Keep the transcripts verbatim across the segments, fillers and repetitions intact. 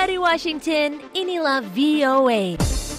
Dari Washington, inilah V O A.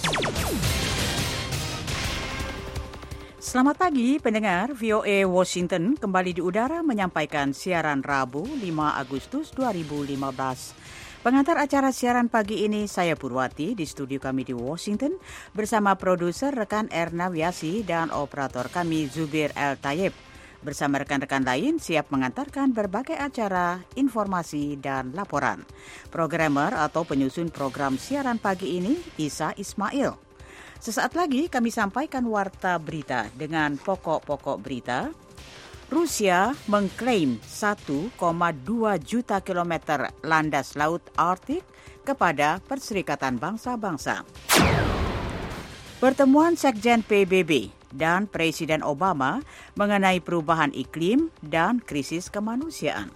Selamat pagi pendengar, V O A Washington kembali di udara menyampaikan siaran Rabu lima Agustus dua ribu lima belas. Pengantar acara siaran pagi ini saya Purwati di studio kami di Washington bersama produser rekan Erna Wiasi dan operator kami Zubir El Tayyib. Bersama rekan-rekan lain siap mengantarkan berbagai acara, informasi, dan laporan. Programmer atau penyusun program siaran pagi ini Isa Ismail. Sesaat lagi kami sampaikan warta berita dengan pokok-pokok berita. Rusia mengklaim satu koma dua juta kilometer landas laut Arktik kepada Perserikatan Bangsa-Bangsa. Pertemuan Sekjen P B B dan Presiden Obama mengenai perubahan iklim dan krisis kemanusiaan.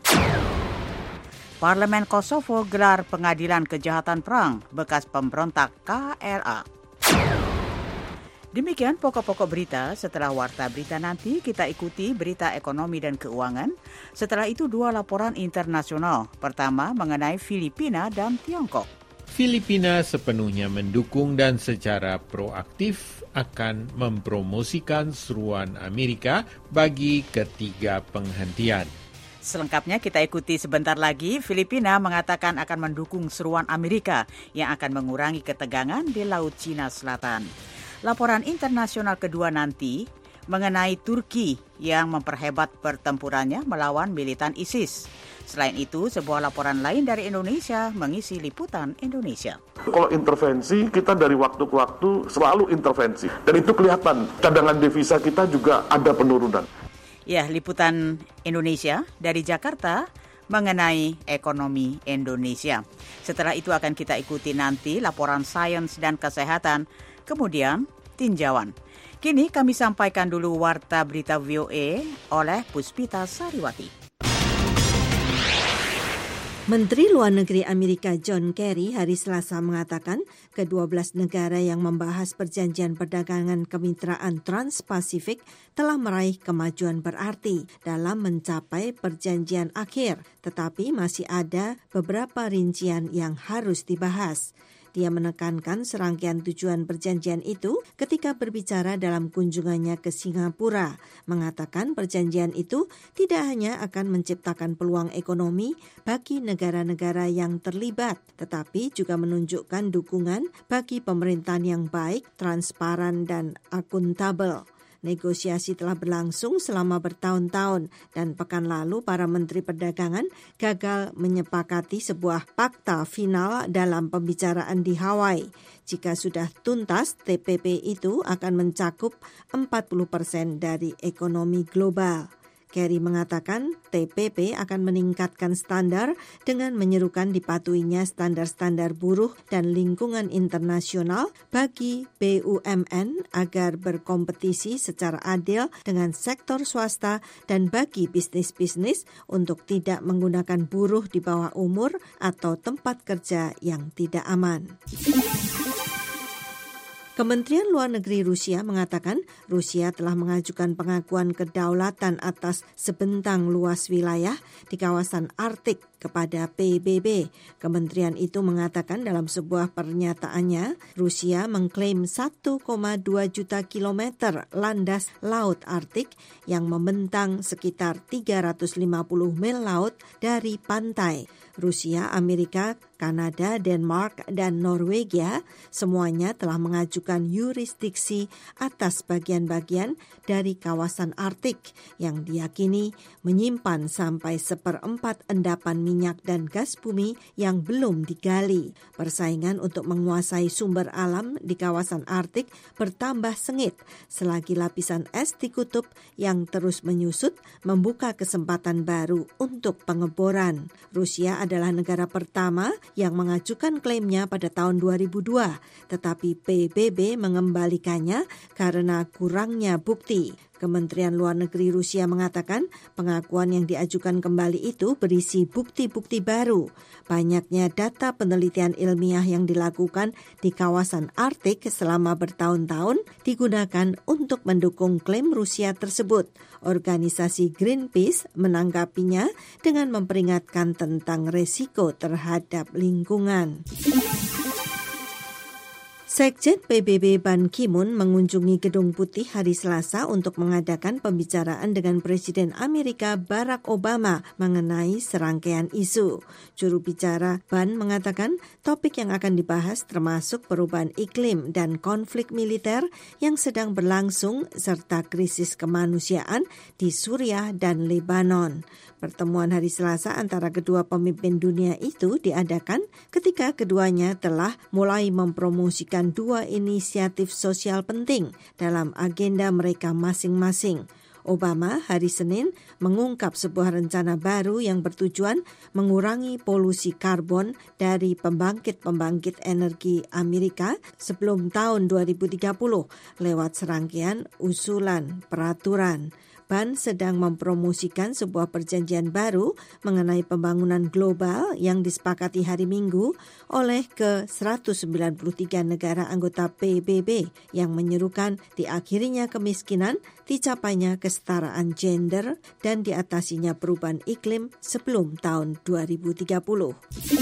Parlemen Kosovo gelar pengadilan kejahatan perang bekas pemberontak K L A. Demikian pokok-pokok berita. Setelah warta berita nanti kita ikuti berita ekonomi dan keuangan. Setelah itu dua laporan internasional. Pertama mengenai Filipina dan Tiongkok. Filipina sepenuhnya mendukung dan secara proaktif akan mempromosikan seruan Amerika bagi ketiga penghentian. Selengkapnya kita ikuti sebentar lagi. Filipina mengatakan akan mendukung seruan Amerika yang akan mengurangi ketegangan di Laut Cina Selatan. Laporan internasional kedua nanti mengenai Turki yang memperhebat pertempurannya melawan militan ISIS. Selain itu, sebuah laporan lain dari Indonesia mengisi liputan Indonesia. Kalau intervensi, kita dari waktu ke waktu selalu intervensi. Dan itu kelihatan, cadangan devisa kita juga ada penurunan. Ya, liputan Indonesia dari Jakarta mengenai ekonomi Indonesia. Setelah itu akan kita ikuti nanti laporan sains dan kesehatan, kemudian tinjauan. Kini kami sampaikan dulu warta berita V O A oleh Puspita Sariwati. Menteri Luar Negeri Amerika John Kerry hari Selasa mengatakan kedua belas negara yang membahas perjanjian perdagangan kemitraan Trans-Pasifik telah meraih kemajuan berarti dalam mencapai perjanjian akhir, tetapi masih ada beberapa rincian yang harus dibahas. Dia menekankan serangkaian tujuan perjanjian itu ketika berbicara dalam kunjungannya ke Singapura, mengatakan perjanjian itu tidak hanya akan menciptakan peluang ekonomi bagi negara-negara yang terlibat, tetapi juga menunjukkan dukungan bagi pemerintahan yang baik, transparan, dan akuntabel. Negosiasi telah berlangsung selama bertahun-tahun dan pekan lalu para menteri perdagangan gagal menyepakati sebuah fakta final dalam pembicaraan di Hawaii. Jika sudah tuntas, T P P itu akan mencakup empat puluh persen dari ekonomi global. Kerry mengatakan T P P akan meningkatkan standar dengan menyerukan dipatuhinya standar-standar buruh dan lingkungan internasional bagi B U M N agar berkompetisi secara adil dengan sektor swasta dan bagi bisnis-bisnis untuk tidak menggunakan buruh di bawah umur atau tempat kerja yang tidak aman. Kementerian Luar Negeri Rusia mengatakan Rusia telah mengajukan pengakuan kedaulatan atas sebentang luas wilayah di kawasan Arktik kepada P B B. Kementerian itu mengatakan dalam sebuah pernyataannya, Rusia mengklaim satu koma dua juta kilometer landas laut Arktik yang membentang sekitar tiga ratus lima puluh mil laut dari pantai. Rusia, Amerika, Kanada, Denmark, dan Norwegia semuanya telah mengajukan yurisdiksi atas bagian-bagian dari kawasan Arktik yang diyakini menyimpan sampai seperempat endapan minyak dan gas bumi yang belum digali. Persaingan untuk menguasai sumber alam di kawasan Arktik bertambah sengit selagi lapisan es di kutub yang terus menyusut membuka kesempatan baru untuk pengeboran. Rusia adalah negara pertama yang mengajukan klaimnya pada tahun dua ribu dua, tetapi P B B mengembalikannya karena kurangnya bukti. Kementerian Luar Negeri Rusia mengatakan pengakuan yang diajukan kembali itu berisi bukti-bukti baru. Banyaknya data penelitian ilmiah yang dilakukan di kawasan Arktik selama bertahun-tahun digunakan untuk mendukung klaim Rusia tersebut. Organisasi Greenpeace menanggapinya dengan memperingatkan tentang resiko terhadap lingkungan. Sekjen P B B Ban Ki-moon mengunjungi Gedung Putih hari Selasa untuk mengadakan pembicaraan dengan Presiden Amerika Barack Obama mengenai serangkaian isu. Juru bicara Ban mengatakan topik yang akan dibahas termasuk perubahan iklim dan konflik militer yang sedang berlangsung serta krisis kemanusiaan di Suriah dan Lebanon. Pertemuan hari Selasa antara kedua pemimpin dunia itu diadakan ketika keduanya telah mulai mempromosikan dua inisiatif sosial penting dalam agenda mereka masing-masing. Obama hari Senin mengungkap sebuah rencana baru yang bertujuan mengurangi polusi karbon dari pembangkit-pembangkit energi Amerika sebelum tahun dua ribu tiga puluh lewat serangkaian usulan peraturan. Ban sedang mempromosikan sebuah perjanjian baru mengenai pembangunan global yang disepakati hari Minggu oleh ke seratus sembilan puluh tiga negara anggota P B B yang menyerukan diakhirinya kemiskinan, dicapainya kesetaraan gender, dan diatasinya perubahan iklim sebelum tahun dua ribu tiga puluh.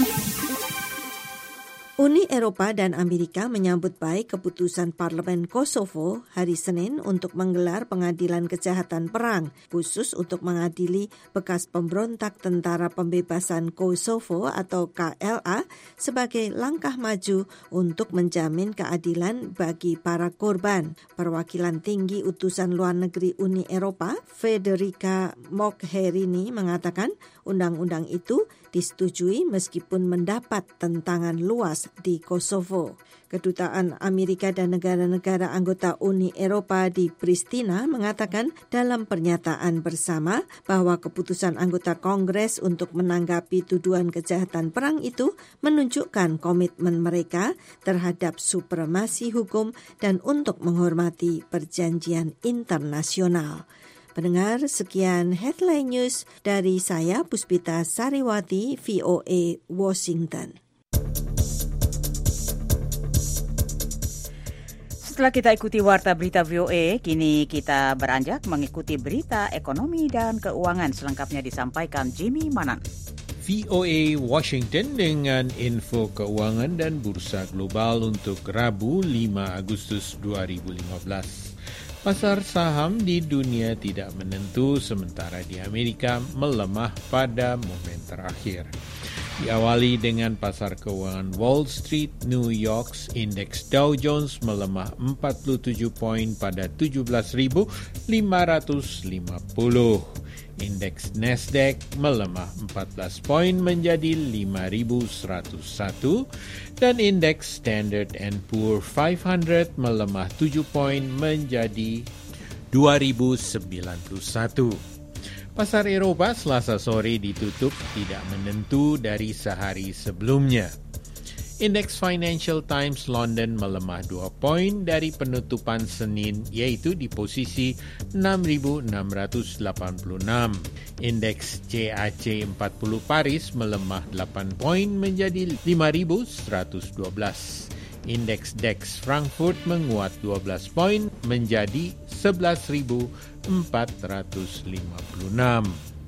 Uni Eropa dan Amerika menyambut baik keputusan Parlemen Kosovo hari Senin untuk menggelar pengadilan kejahatan perang khusus untuk mengadili bekas pemberontak Tentara Pembebasan Kosovo atau K L A sebagai langkah maju untuk menjamin keadilan bagi para korban. Perwakilan tinggi utusan luar negeri Uni Eropa, Federica Mogherini, mengatakan undang-undang itu disetujui meskipun mendapat tentangan luas di Kosovo. Kedutaan Amerika dan negara-negara anggota Uni Eropa di Pristina mengatakan dalam pernyataan bersama bahwa keputusan anggota Kongres untuk menanggapi tuduhan kejahatan perang itu menunjukkan komitmen mereka terhadap supremasi hukum dan untuk menghormati perjanjian internasional. Pendengar, sekian Headline News dari saya, Puspita Sariwati, V O A, Washington. Setelah kita ikuti warta berita V O A, kini kita beranjak mengikuti berita ekonomi dan keuangan. Selengkapnya disampaikan Jimmy Manan. V O A Washington dengan info keuangan dan bursa global untuk Rabu lima Agustus dua ribu lima belas. Pasar saham di dunia tidak menentu sementara di Amerika melemah pada momen terakhir. Diawali dengan pasar keuangan Wall Street, New York's indeks Dow Jones melemah empat puluh tujuh poin pada tujuh belas ribu lima ratus lima puluh. Indeks Nasdaq melemah empat belas poin menjadi lima ribu seratus satu dan indeks Standard and Poor's lima ratus melemah tujuh poin menjadi dua ribu sembilan puluh satu. Pasar Eropa Selasa sore ditutup tidak menentu dari sehari sebelumnya. Indeks Financial Times London melemah dua poin dari penutupan Senin, yaitu di posisi enam ribu enam ratus delapan puluh enam. Indeks C A C empat puluh Paris melemah delapan poin menjadi lima ribu seratus dua belas. Indeks D A X Frankfurt menguat dua belas poin menjadi sebelas ribu empat ratus lima puluh enam.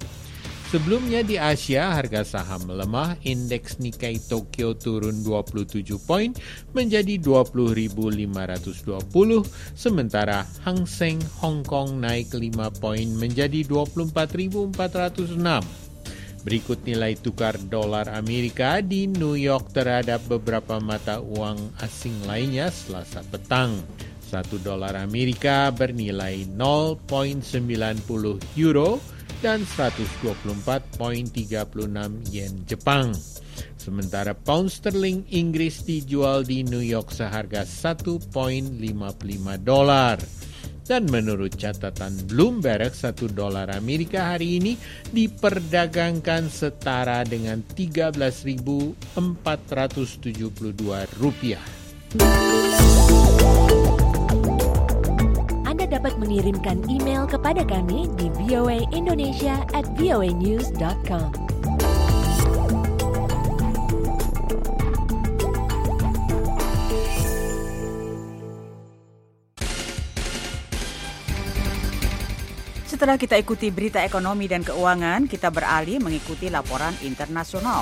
Sebelumnya di Asia, harga saham melemah, indeks Nikkei Tokyo turun dua puluh tujuh poin menjadi dua puluh ribu lima ratus dua puluh, sementara Hang Seng Hong Kong naik lima poin menjadi dua puluh empat ribu empat ratus enam. Berikut nilai tukar dolar Amerika di New York terhadap beberapa mata uang asing lainnya Selasa petang. Satu dolar Amerika bernilai nol koma sembilan nol euro dan seratus dua puluh empat koma tiga enam yen Jepang. Sementara pound sterling Inggris dijual di New York seharga satu koma lima lima dolar. Dan menurut catatan Bloomberg, satu dolar Amerika hari ini diperdagangkan setara dengan tiga belas ribu empat ratus tujuh puluh dua rupiah. Anda dapat dapat mengirimkan email kepada kami di v o a indonesia at v o a news dot com. Setelah kita ikuti berita ekonomi dan keuangan, kita beralih mengikuti laporan internasional.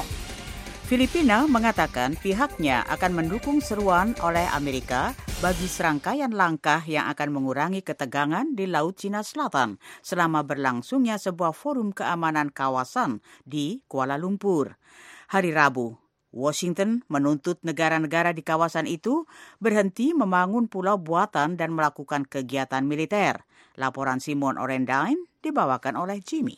Filipina mengatakan pihaknya akan mendukung seruan oleh Amerika bagi serangkaian langkah yang akan mengurangi ketegangan di Laut Cina Selatan selama berlangsungnya sebuah forum keamanan kawasan di Kuala Lumpur. Hari Rabu, Washington menuntut negara-negara di kawasan itu berhenti membangun pulau buatan dan melakukan kegiatan militer. Laporan Simon Orendine dibawakan oleh Jimmy.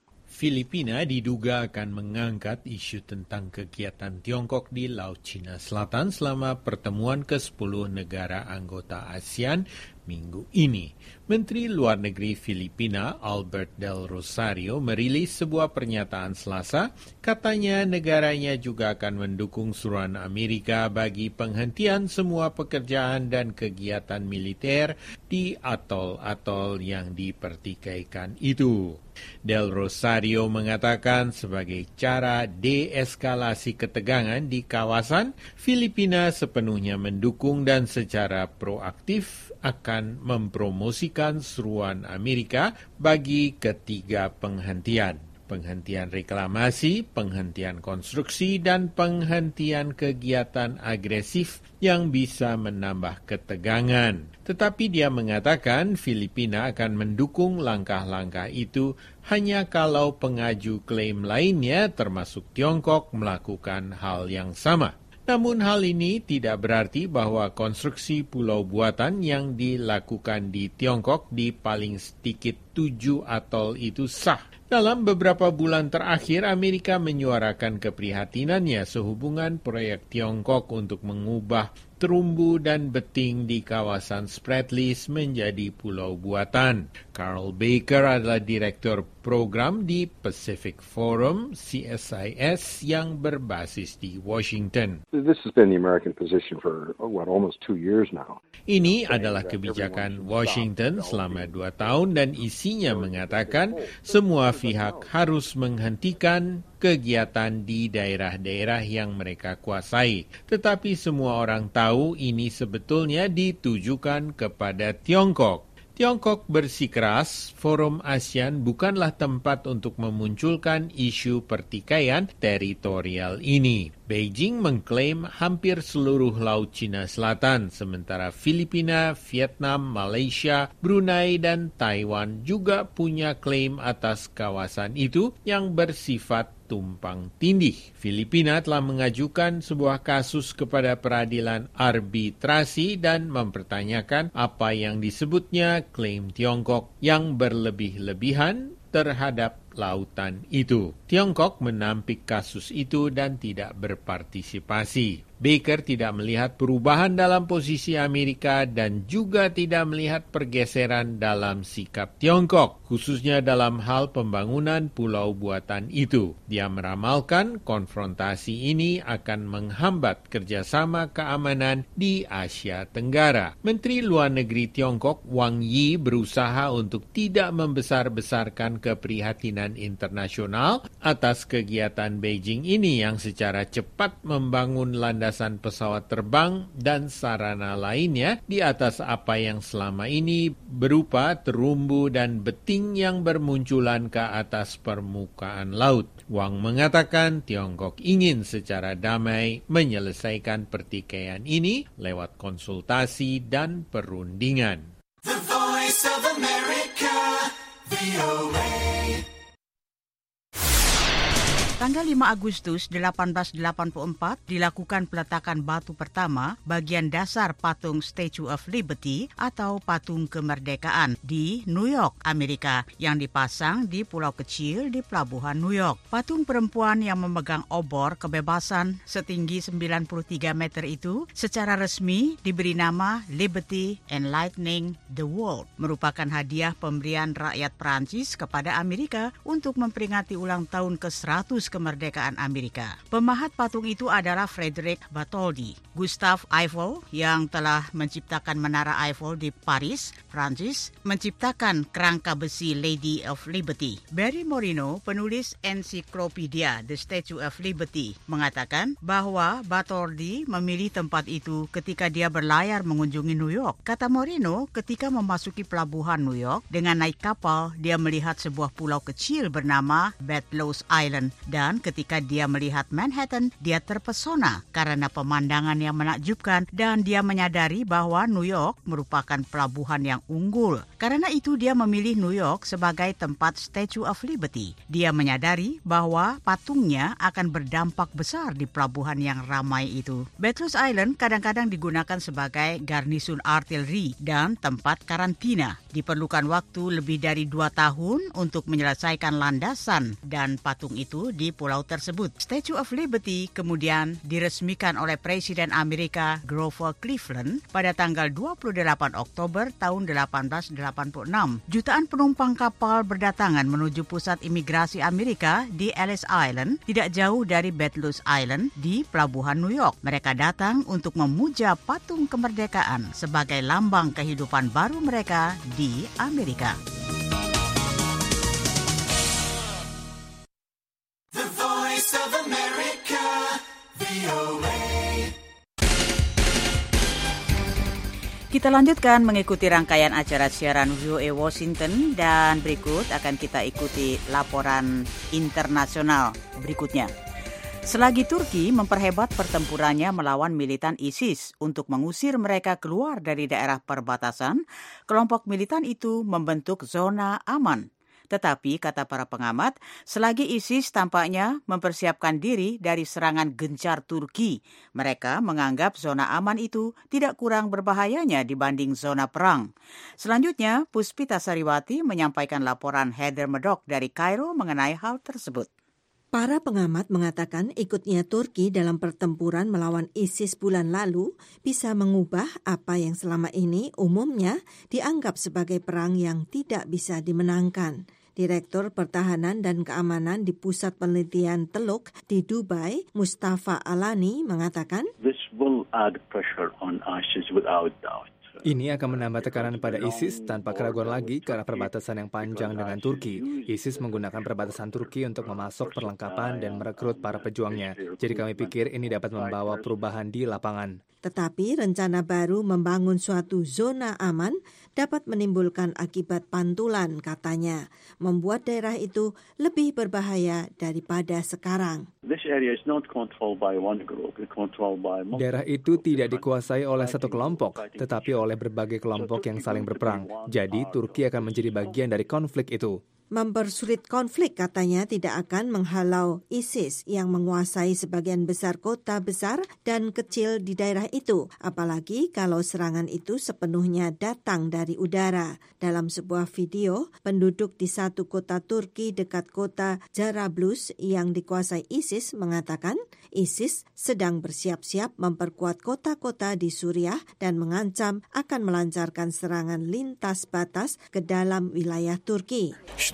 Filipina diduga akan mengangkat isu tentang kegiatan Tiongkok di Laut Cina Selatan selama pertemuan ke sepuluh negara anggota ASEAN minggu ini. Menteri Luar Negeri Filipina Albert Del Rosario merilis sebuah pernyataan Selasa, katanya negaranya juga akan mendukung seruan Amerika bagi penghentian semua pekerjaan dan kegiatan militer di atol-atol yang dipertikaikan itu. Del Rosario mengatakan sebagai cara deeskalasi ketegangan di kawasan, Filipina sepenuhnya mendukung dan secara proaktif akan mempromosikan seruan Amerika bagi ketiga penghentian. Penghentian reklamasi, penghentian konstruksi, dan penghentian kegiatan agresif yang bisa menambah ketegangan. Tetapi dia mengatakan Filipina akan mendukung langkah-langkah itu hanya kalau pengaju klaim lainnya termasuk Tiongkok melakukan hal yang sama. Namun hal ini tidak berarti bahwa konstruksi pulau buatan yang dilakukan di Tiongkok di paling sedikit tujuh atol itu sah. Dalam beberapa bulan terakhir, Amerika menyuarakan keprihatinannya sehubungan proyek Tiongkok untuk mengubah terumbu dan beting di kawasan Spratlys menjadi pulau buatan. Carl Baker adalah direktur program di Pacific Forum C S I S yang berbasis di Washington. This has been the American position for what almost two years now. Ini adalah kebijakan Washington selama dua tahun dan isinya mengatakan semua pihak harus menghentikan kegiatan di daerah-daerah yang mereka kuasai. Tetapi semua orang tahu ini sebetulnya ditujukan kepada Tiongkok. Tiongkok bersikeras, Forum ASEAN bukanlah tempat untuk memunculkan isu pertikaian teritorial ini. Beijing mengklaim hampir seluruh Laut Cina Selatan, sementara Filipina, Vietnam, Malaysia, Brunei, dan Taiwan juga punya klaim atas kawasan itu yang bersifat tumpang tindih. Filipina telah mengajukan sebuah kasus kepada peradilan arbitrasi dan mempertanyakan apa yang disebutnya klaim Tiongkok yang berlebih-lebihan terhadap lautan itu. Tiongkok menampik kasus itu dan tidak berpartisipasi. Baker tidak melihat perubahan dalam posisi Amerika dan juga tidak melihat pergeseran dalam sikap Tiongkok, khususnya dalam hal pembangunan pulau buatan itu. Dia meramalkan konfrontasi ini akan menghambat kerjasama keamanan di Asia Tenggara. Menteri Luar Negeri Tiongkok Wang Yi berusaha untuk tidak membesar-besarkan keprihatinan internasional atas kegiatan Beijing ini yang secara cepat membangun landasan pesawat terbang dan sarana lainnya di atas apa yang selama ini berupa terumbu dan beting yang bermunculan ke atas permukaan laut. Wang mengatakan Tiongkok ingin secara damai menyelesaikan pertikaian ini lewat konsultasi dan perundingan. The Voice of America, V O A. Tanggal lima Agustus delapan belas delapan puluh empat dilakukan peletakan batu pertama bagian dasar patung Statue of Liberty atau patung kemerdekaan di New York, Amerika yang dipasang di pulau kecil di pelabuhan New York. Patung perempuan yang memegang obor kebebasan setinggi sembilan puluh tiga meter itu secara resmi diberi nama Liberty Enlightening the World, merupakan hadiah pemberian rakyat Prancis kepada Amerika untuk memperingati ulang tahun ke seratus kemerdekaan Amerika. Pemahat patung itu adalah Frederick Bartholdi. Gustave Eiffel yang telah menciptakan Menara Eiffel di Paris, Prancis, menciptakan kerangka besi Lady of Liberty. Barry Moreno, penulis ensiklopedia The Statue of Liberty, mengatakan bahwa Bartholdi memilih tempat itu ketika dia berlayar mengunjungi New York. Kata Moreno, ketika memasuki pelabuhan New York dengan naik kapal, dia melihat sebuah pulau kecil bernama Bedloes Island, dan ketika dia melihat Manhattan, dia terpesona karena pemandangan yang menakjubkan dan dia menyadari bahwa New York merupakan pelabuhan yang unggul. Karena itu dia memilih New York sebagai tempat Statue of Liberty. Dia menyadari bahwa patungnya akan berdampak besar di pelabuhan yang ramai itu. Bedloes Island kadang-kadang digunakan sebagai garnisun artileri dan tempat karantina. Diperlukan waktu lebih dari dua tahun untuk menyelesaikan landasan dan patung itu di pulau tersebut. Statue of Liberty kemudian diresmikan oleh Presiden Amerika Grover Cleveland pada tanggal dua puluh delapan Oktober tahun delapan belas delapan puluh enam. Jutaan penumpang kapal berdatangan menuju pusat imigrasi Amerika di Ellis Island, tidak jauh dari Bedloes Island di pelabuhan New York. Mereka datang untuk memuja patung kemerdekaan sebagai lambang kehidupan baru mereka di Amerika. The Voice of America, V O A. Kita lanjutkan mengikuti rangkaian acara siaran V O A Washington dan berikut akan kita ikuti laporan internasional berikutnya. Selagi Turki memperhebat pertempurannya melawan militan ISIS untuk mengusir mereka keluar dari daerah perbatasan, kelompok militan itu membentuk zona aman. Tetapi, kata para pengamat, selagi ISIS tampaknya mempersiapkan diri dari serangan gencar Turki, mereka menganggap zona aman itu tidak kurang berbahayanya dibanding zona perang. Selanjutnya, Puspita Sariwati menyampaikan laporan Heather Murdock dari Kairo mengenai hal tersebut. Para pengamat mengatakan ikutnya Turki dalam pertempuran melawan ISIS bulan lalu bisa mengubah apa yang selama ini umumnya dianggap sebagai perang yang tidak bisa dimenangkan. Direktur Pertahanan dan Keamanan di Pusat Penelitian Teluk di Dubai, Mustafa Alani, mengatakan, This will add pressure on ISIS without doubt. Ini akan menambah tekanan pada ISIS tanpa keraguan lagi karena perbatasan yang panjang dengan Turki. ISIS menggunakan perbatasan Turki untuk memasok perlengkapan dan merekrut para pejuangnya. Jadi kami pikir ini dapat membawa perubahan di lapangan. Tetapi rencana baru membangun suatu zona aman dapat menimbulkan akibat pantulan, katanya, membuat daerah itu lebih berbahaya daripada sekarang. Daerah itu tidak dikuasai oleh satu kelompok, tetapi oleh berbagai kelompok yang saling berperang. Jadi Turki akan menjadi bagian dari konflik itu. Mempersulit konflik, katanya, tidak akan menghalau ISIS yang menguasai sebagian besar kota besar dan kecil di daerah itu, apalagi kalau serangan itu sepenuhnya datang dari udara. Dalam sebuah video, penduduk di satu kota Turki dekat kota Jarablus yang dikuasai ISIS mengatakan ISIS sedang bersiap-siap memperkuat kota-kota di Suriah dan mengancam akan melancarkan serangan lintas batas ke dalam wilayah Turki.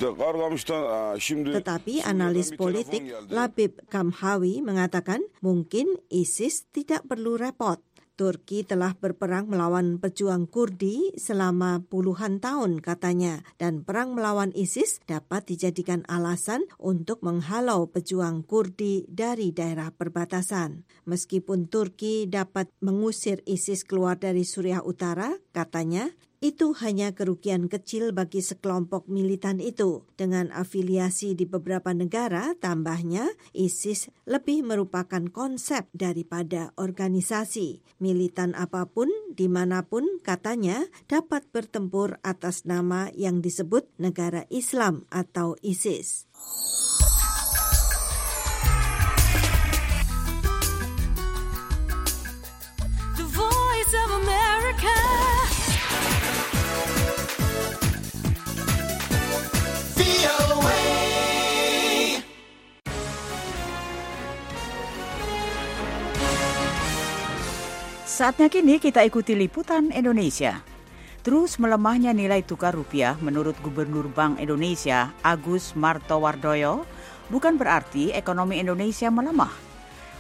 Tetapi analis politik Labib Kamhawi mengatakan mungkin ISIS tidak perlu repot. Turki telah berperang melawan pejuang Kurdi selama puluhan tahun, katanya, dan perang melawan ISIS dapat dijadikan alasan untuk menghalau pejuang Kurdi dari daerah perbatasan. Meskipun Turki dapat mengusir ISIS keluar dari Suriah Utara, katanya, itu hanya kerugian kecil bagi sekelompok militan itu. Dengan afiliasi di beberapa negara, tambahnya, ISIS lebih merupakan konsep daripada organisasi. Militan apapun, dimanapun, katanya, dapat bertempur atas nama yang disebut negara Islam atau ISIS. The Voice of America. Saatnya kini kita ikuti liputan Indonesia. Terus melemahnya nilai tukar rupiah menurut Gubernur Bank Indonesia Agus Martowardoyo bukan berarti ekonomi Indonesia melemah.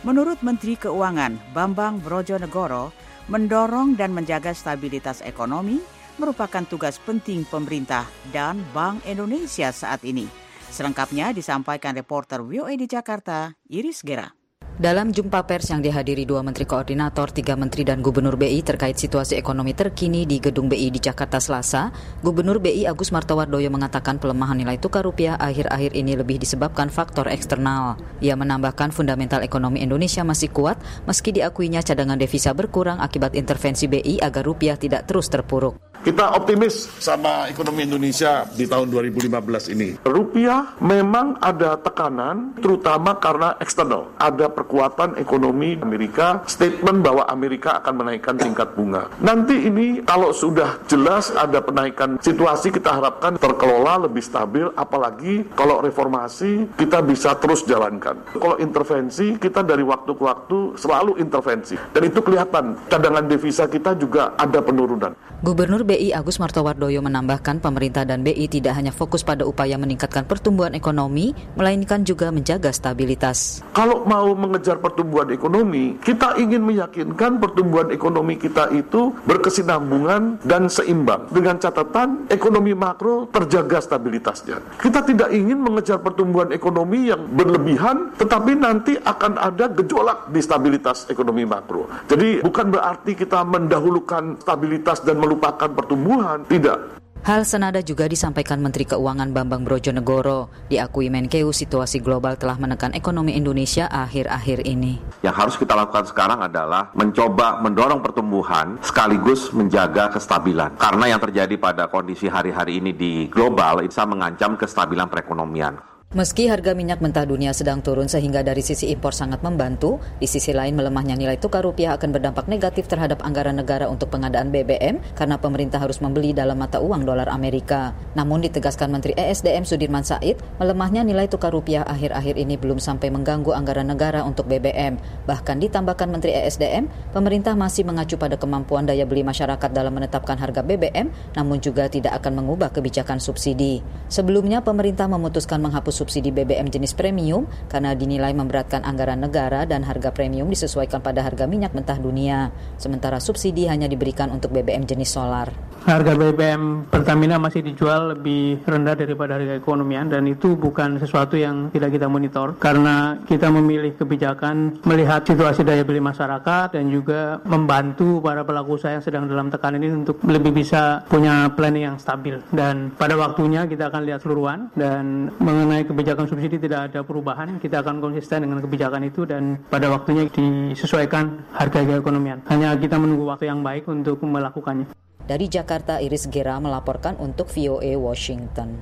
Menurut Menteri Keuangan Bambang Brojonegoro, mendorong dan menjaga stabilitas ekonomi merupakan tugas penting pemerintah dan Bank Indonesia saat ini. Selengkapnya disampaikan reporter V O A di Jakarta, Iris Gera. Dalam jumpa pers yang dihadiri dua menteri koordinator, tiga menteri dan gubernur B I terkait situasi ekonomi terkini di Gedung B I di Jakarta Selasa, Gubernur B I Agus Martowardoyo mengatakan pelemahan nilai tukar rupiah akhir-akhir ini lebih disebabkan faktor eksternal. Ia menambahkan fundamental ekonomi Indonesia masih kuat meski diakuinya cadangan devisa berkurang akibat intervensi B I agar rupiah tidak terus terpuruk. Kita optimis sama ekonomi Indonesia di tahun dua ribu lima belas ini. Rupiah memang ada tekanan, terutama karena eksternal. Ada perkuatan ekonomi Amerika, statement bahwa Amerika akan menaikkan tingkat bunga. Nanti ini kalau sudah jelas ada penaikan situasi, kita harapkan terkelola lebih stabil, apalagi kalau reformasi kita bisa terus jalankan. Kalau intervensi, kita dari waktu ke waktu selalu intervensi. Dan itu kelihatan, cadangan devisa kita juga ada penurunan. Gubernur B I Agus Martowardoyo menambahkan pemerintah dan B I tidak hanya fokus pada upaya meningkatkan pertumbuhan ekonomi, melainkan juga menjaga stabilitas. Kalau mau mengejar pertumbuhan ekonomi, kita ingin meyakinkan pertumbuhan ekonomi kita itu berkesinambungan dan seimbang. Dengan catatan ekonomi makro terjaga stabilitasnya. Kita tidak ingin mengejar pertumbuhan ekonomi yang berlebihan, tetapi nanti akan ada gejolak di stabilitas ekonomi makro. Jadi bukan berarti kita mendahulukan stabilitas dan melupakan pertumbuhan, tidak. Hal senada juga disampaikan Menteri Keuangan Bambang Brojonegoro. Diakui Menkeu, situasi global telah menekan ekonomi Indonesia akhir-akhir ini. Yang harus kita lakukan sekarang adalah mencoba mendorong pertumbuhan sekaligus menjaga kestabilan. Karena yang terjadi pada kondisi hari-hari ini di global bisa mengancam kestabilan perekonomian. Meski harga minyak mentah dunia sedang turun sehingga dari sisi impor sangat membantu, di sisi lain melemahnya nilai tukar rupiah akan berdampak negatif terhadap anggaran negara untuk pengadaan B B M karena pemerintah harus membeli dalam mata uang dolar Amerika. Namun ditegaskan Menteri E S D M Sudirman Said, melemahnya nilai tukar rupiah akhir-akhir ini belum sampai mengganggu anggaran negara untuk B B M. Bahkan ditambahkan Menteri E S D M, pemerintah masih mengacu pada kemampuan daya beli masyarakat dalam menetapkan harga B B M, namun juga tidak akan mengubah kebijakan subsidi. Sebelumnya pemerintah memutuskan menghapus subsidi B B M jenis premium karena dinilai memberatkan anggaran negara dan harga premium disesuaikan pada harga minyak mentah dunia. Sementara subsidi hanya diberikan untuk B B M jenis solar. Harga B B M Pertamina masih dijual lebih rendah daripada harga ekonomian dan itu bukan sesuatu yang tidak kita monitor karena kita memilih kebijakan melihat situasi daya beli masyarakat dan juga membantu para pelaku usaha yang sedang dalam tekanan ini untuk lebih bisa punya planning yang stabil. Dan pada waktunya kita akan lihat seluruhan dan mengenai kebijakan subsidi tidak ada perubahan, kita akan konsisten dengan kebijakan itu dan pada waktunya disesuaikan harga keekonomian. Hanya kita menunggu waktu yang baik untuk melakukannya. Dari Jakarta, Iris Gera melaporkan untuk V O A Washington.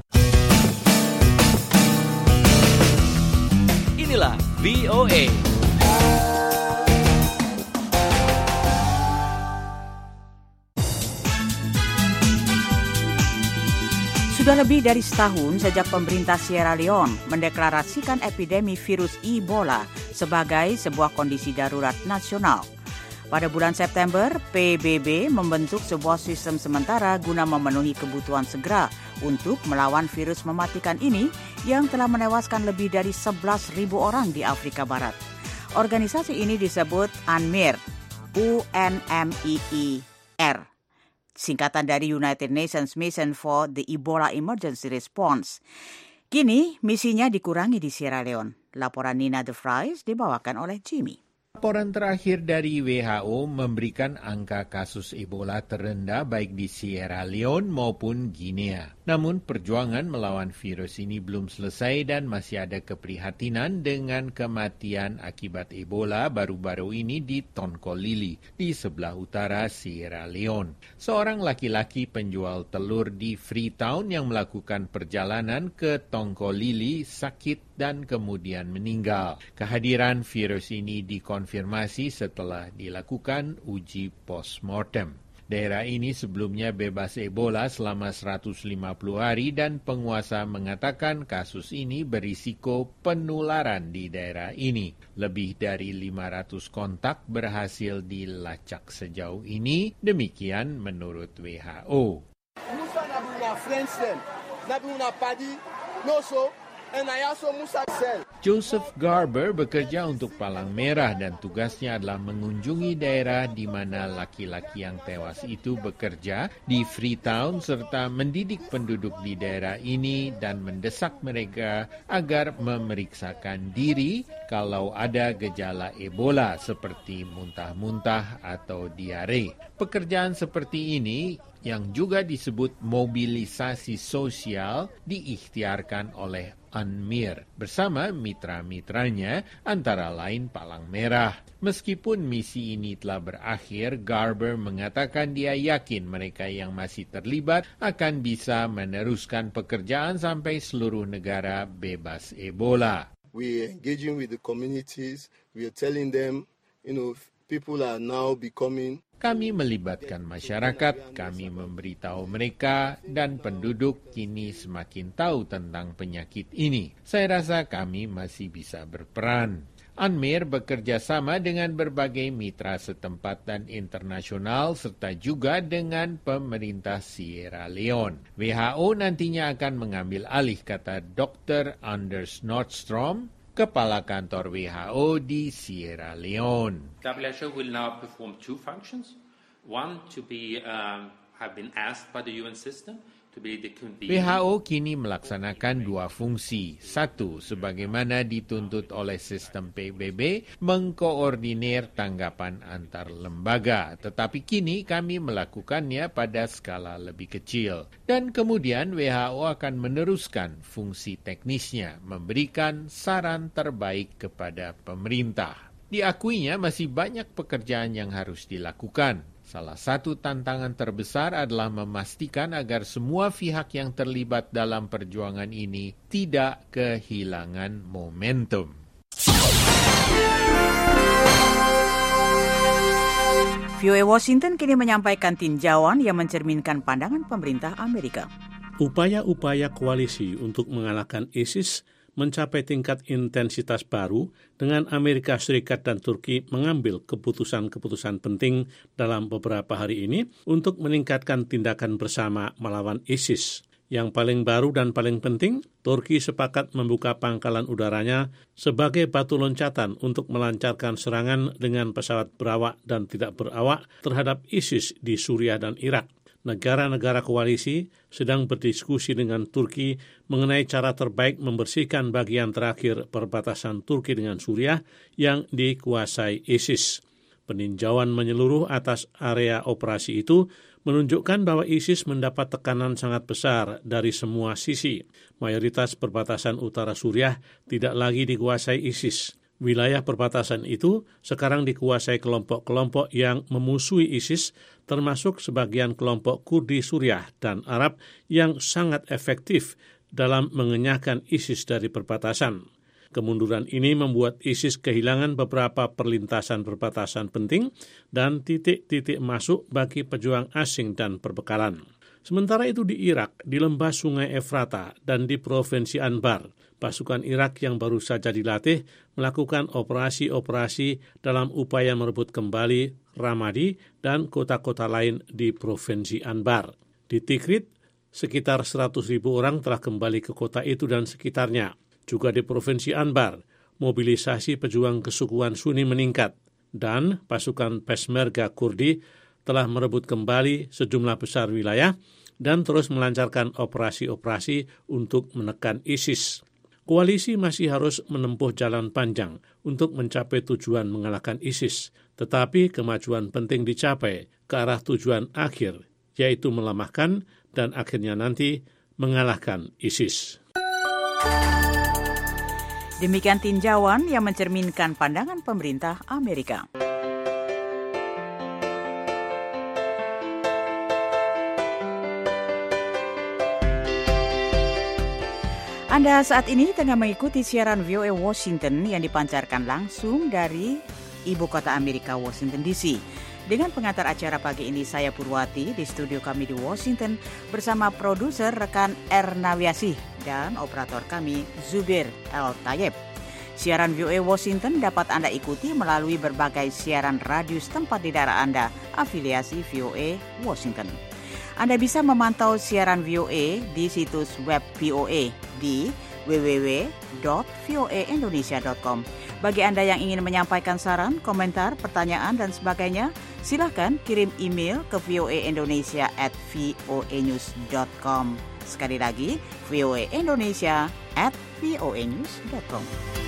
Inilah V O A. Sudah lebih dari setahun sejak pemerintah Sierra Leone mendeklarasikan epidemi virus Ebola sebagai sebuah kondisi darurat nasional. Pada bulan September, P B B membentuk sebuah sistem sementara guna memenuhi kebutuhan segera untuk melawan virus mematikan ini yang telah menewaskan lebih dari sebelas ribu orang di Afrika Barat. Organisasi ini disebut UNMIR, U N M I I R. Singkatan dari United Nations Mission for the Ebola Emergency Response. Kini misinya dikurangi di Sierra Leone. Laporan Nina de Vries dibawakan oleh Jimmy. Laporan terakhir dari W H O memberikan angka kasus Ebola terendah baik di Sierra Leone maupun Guinea. Namun perjuangan melawan virus ini belum selesai dan masih ada keprihatinan dengan kematian akibat Ebola baru-baru ini di Tonkolili, di sebelah utara Sierra Leone. Seorang laki-laki penjual telur di Freetown yang melakukan perjalanan ke Tonkolili sakit dan kemudian meninggal. Kehadiran virus ini dikonfirmasi setelah dilakukan uji postmortem. Daerah ini sebelumnya bebas Ebola selama seratus lima puluh hari dan penguasa mengatakan kasus ini berisiko penularan di daerah ini. Lebih dari lima ratus kontak berhasil dilacak sejauh ini, demikian menurut W H O. Joseph Garber bekerja untuk Palang Merah dan tugasnya adalah mengunjungi daerah di mana laki-laki yang tewas itu bekerja di Freetown serta mendidik penduduk di daerah ini dan mendesak mereka agar memeriksakan diri kalau ada gejala Ebola seperti muntah-muntah atau diare. Pekerjaan seperti ini yang juga disebut mobilisasi sosial diikhtiarkan oleh UNMIR bersama mitra-mitranya antara lain Palang Merah. Meskipun misi ini telah berakhir, Garber mengatakan dia yakin mereka yang masih terlibat akan bisa meneruskan pekerjaan sampai seluruh negara bebas Ebola. We are engaging with the communities. We are telling them, you know, people are now becoming. Kami melibatkan masyarakat, kami memberitahu mereka, dan penduduk kini semakin tahu tentang penyakit ini. Saya rasa kami masih bisa berperan. UNMIR bekerja sama dengan berbagai mitra setempat dan internasional, serta juga dengan pemerintah Sierra Leone. W H O nantinya akan mengambil alih, kata Doktor Anders Nordstrom, Kepala Kantor W H O di Sierra Leone. W H O will now perform two functions. One, to be um, have been asked by the U N system to be the convener. W H O kini melaksanakan dua fungsi. Satu, sebagaimana dituntut oleh sistem P B B, mengkoordinir tanggapan antar lembaga. Tetapi kini kami melakukannya pada skala lebih kecil. Dan kemudian W H O akan meneruskan fungsi teknisnya, memberikan saran terbaik kepada pemerintah. Diakuinya masih banyak pekerjaan yang harus dilakukan. Salah satu tantangan terbesar adalah memastikan agar semua pihak yang terlibat dalam perjuangan ini tidak kehilangan momentum. V O A Washington kini menyampaikan tinjauan yang mencerminkan pandangan pemerintah Amerika. Upaya-upaya koalisi untuk mengalahkan ISIS mencapai tingkat intensitas baru dengan Amerika Serikat dan Turki mengambil keputusan-keputusan penting dalam beberapa hari ini untuk meningkatkan tindakan bersama melawan ISIS. Yang paling baru dan paling penting, Turki sepakat membuka pangkalan udaranya sebagai batu loncatan untuk melancarkan serangan dengan pesawat berawak dan tidak berawak terhadap ISIS di Suriah dan Irak. Negara-negara koalisi sedang berdiskusi dengan Turki mengenai cara terbaik membersihkan bagian terakhir perbatasan Turki dengan Suriah yang dikuasai ISIS. Peninjauan menyeluruh atas area operasi itu menunjukkan bahwa ISIS mendapat tekanan sangat besar dari semua sisi. Mayoritas perbatasan utara Suriah tidak lagi dikuasai ISIS. Wilayah perbatasan itu sekarang dikuasai kelompok-kelompok yang memusuhi ISIS, termasuk sebagian kelompok Kurdi Suriah dan Arab yang sangat efektif dalam mengenyahkan ISIS dari perbatasan. Kemunduran ini membuat ISIS kehilangan beberapa perlintasan perbatasan penting dan titik-titik masuk bagi pejuang asing dan perbekalan. Sementara itu di Irak, di lembah Sungai Efrata dan di Provinsi Anbar, pasukan Irak yang baru saja dilatih melakukan operasi-operasi dalam upaya merebut kembali Ramadi dan kota-kota lain di Provinsi Anbar. Di Tikrit, sekitar seratus ribu orang telah kembali ke kota itu dan sekitarnya. Juga di Provinsi Anbar, mobilisasi pejuang kesukuan Sunni meningkat dan pasukan Peshmerga Kurdi telah merebut kembali sejumlah besar wilayah dan terus melancarkan operasi-operasi untuk menekan ISIS. Koalisi masih harus menempuh jalan panjang untuk mencapai tujuan mengalahkan ISIS, tetapi kemajuan penting dicapai ke arah tujuan akhir, yaitu melemahkan dan akhirnya nanti mengalahkan ISIS. Demikian tinjauan yang mencerminkan pandangan pemerintah Amerika. Anda saat ini tengah mengikuti siaran V O A Washington yang dipancarkan langsung dari Ibu Kota Amerika, Washington D C. Dengan pengantar acara pagi ini, saya Purwati di studio kami di Washington bersama produser rekan Erna Wiasih dan operator kami Zubir El Tayeb. Siaran V O A Washington dapat Anda ikuti melalui berbagai siaran radio setempat di daerah Anda, afiliasi V O A Washington. Anda bisa memantau siaran V O A di situs web V O A di w w w dot v o a indonesia dot com. Bagi Anda yang ingin menyampaikan saran, komentar, pertanyaan, dan sebagainya, silakan kirim email ke voaindonesia at voanews dot com. Sekali lagi, voaindonesia at voanews dot com.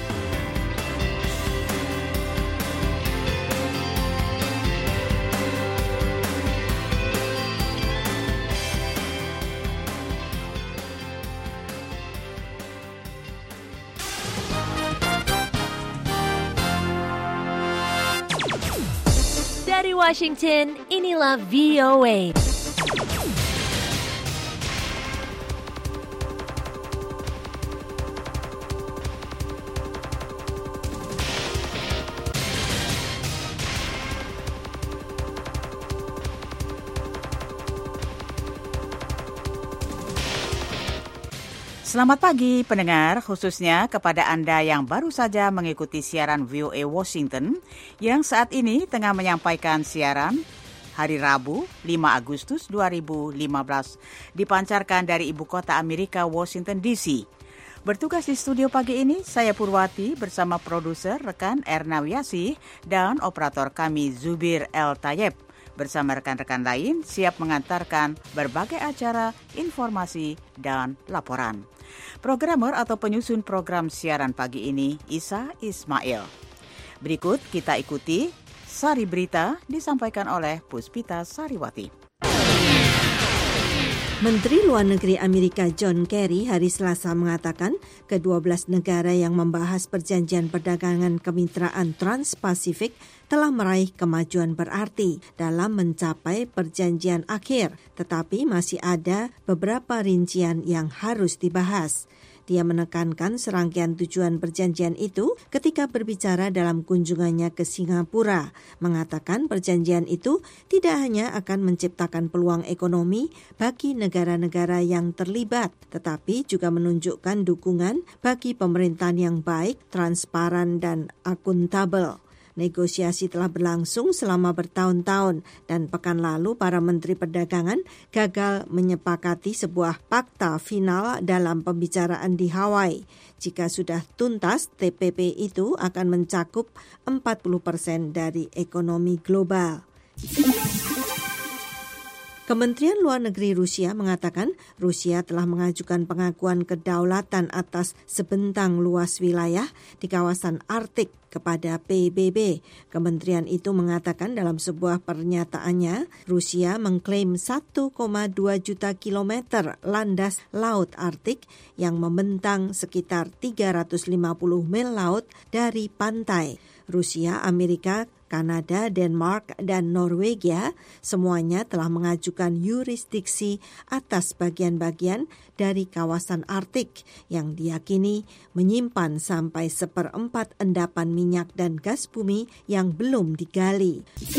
Dari Washington, inilah V O A. Selamat pagi pendengar, khususnya kepada Anda yang baru saja mengikuti siaran V O A Washington yang saat ini tengah menyampaikan siaran hari Rabu lima Agustus dua ribu lima belas dipancarkan dari ibu kota Amerika Washington D C. Bertugas di studio pagi ini saya Purwati bersama produser rekan Erna Wiasih dan operator kami Zubir El Tayeb. Bersama rekan-rekan lain siap mengantarkan berbagai acara, informasi, dan laporan. Programmer atau penyusun program siaran pagi ini Isa Ismail. Berikut kita ikuti Sari Berita disampaikan oleh Puspita Sariwati. Menteri Luar Negeri Amerika John Kerry hari Selasa mengatakan kedua belas negara yang membahas perjanjian perdagangan kemitraan Trans-Pasifik telah meraih kemajuan berarti dalam mencapai perjanjian akhir, tetapi masih ada beberapa rincian yang harus dibahas. Dia menekankan serangkaian tujuan perjanjian itu ketika berbicara dalam kunjungannya ke Singapura, mengatakan perjanjian itu tidak hanya akan menciptakan peluang ekonomi bagi negara-negara yang terlibat, tetapi juga menunjukkan dukungan bagi pemerintahan yang baik, transparan, dan akuntabel. Negosiasi telah berlangsung selama bertahun-tahun dan pekan lalu para menteri perdagangan gagal menyepakati sebuah fakta final dalam pembicaraan di Hawaii. Jika sudah tuntas, T P P itu akan mencakup empat puluh persen dari ekonomi global. Kementerian Luar Negeri Rusia mengatakan Rusia telah mengajukan pengakuan kedaulatan atas sebentang luas wilayah di kawasan Arktik kepada P B B. Kementerian itu mengatakan dalam sebuah pernyataannya, Rusia mengklaim satu koma dua juta kilometer landas laut Arktik yang membentang sekitar tiga ratus lima puluh mil laut dari pantai. Rusia, Amerika, Kanada, Denmark, dan Norwegia semuanya telah mengajukan yurisdiksi atas bagian-bagian dari kawasan Arktik yang diyakini menyimpan sampai seperempat endapan minyak dan gas bumi yang belum digali.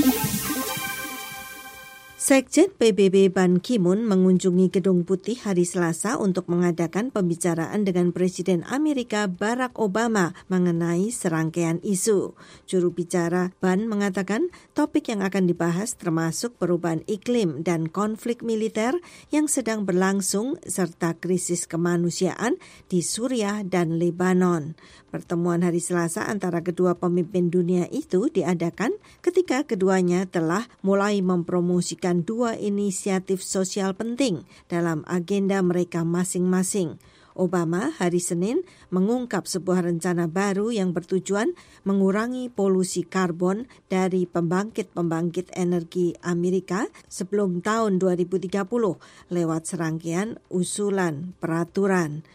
Sekjen P B B Ban Ki-moon mengunjungi Gedung Putih hari Selasa untuk mengadakan pembicaraan dengan Presiden Amerika Barack Obama mengenai serangkaian isu. Juru bicara Ban mengatakan topik yang akan dibahas termasuk perubahan iklim dan konflik militer yang sedang berlangsung serta krisis kemanusiaan di Suriah dan Lebanon. Pertemuan hari Selasa antara kedua pemimpin dunia itu diadakan ketika keduanya telah mulai mempromosikan dua inisiatif sosial penting dalam agenda mereka masing-masing. Obama hari Senin mengungkap sebuah rencana baru yang bertujuan mengurangi polusi karbon dari pembangkit-pembangkit energi Amerika sebelum tahun dua ribu tiga puluh lewat serangkaian usulan peraturan.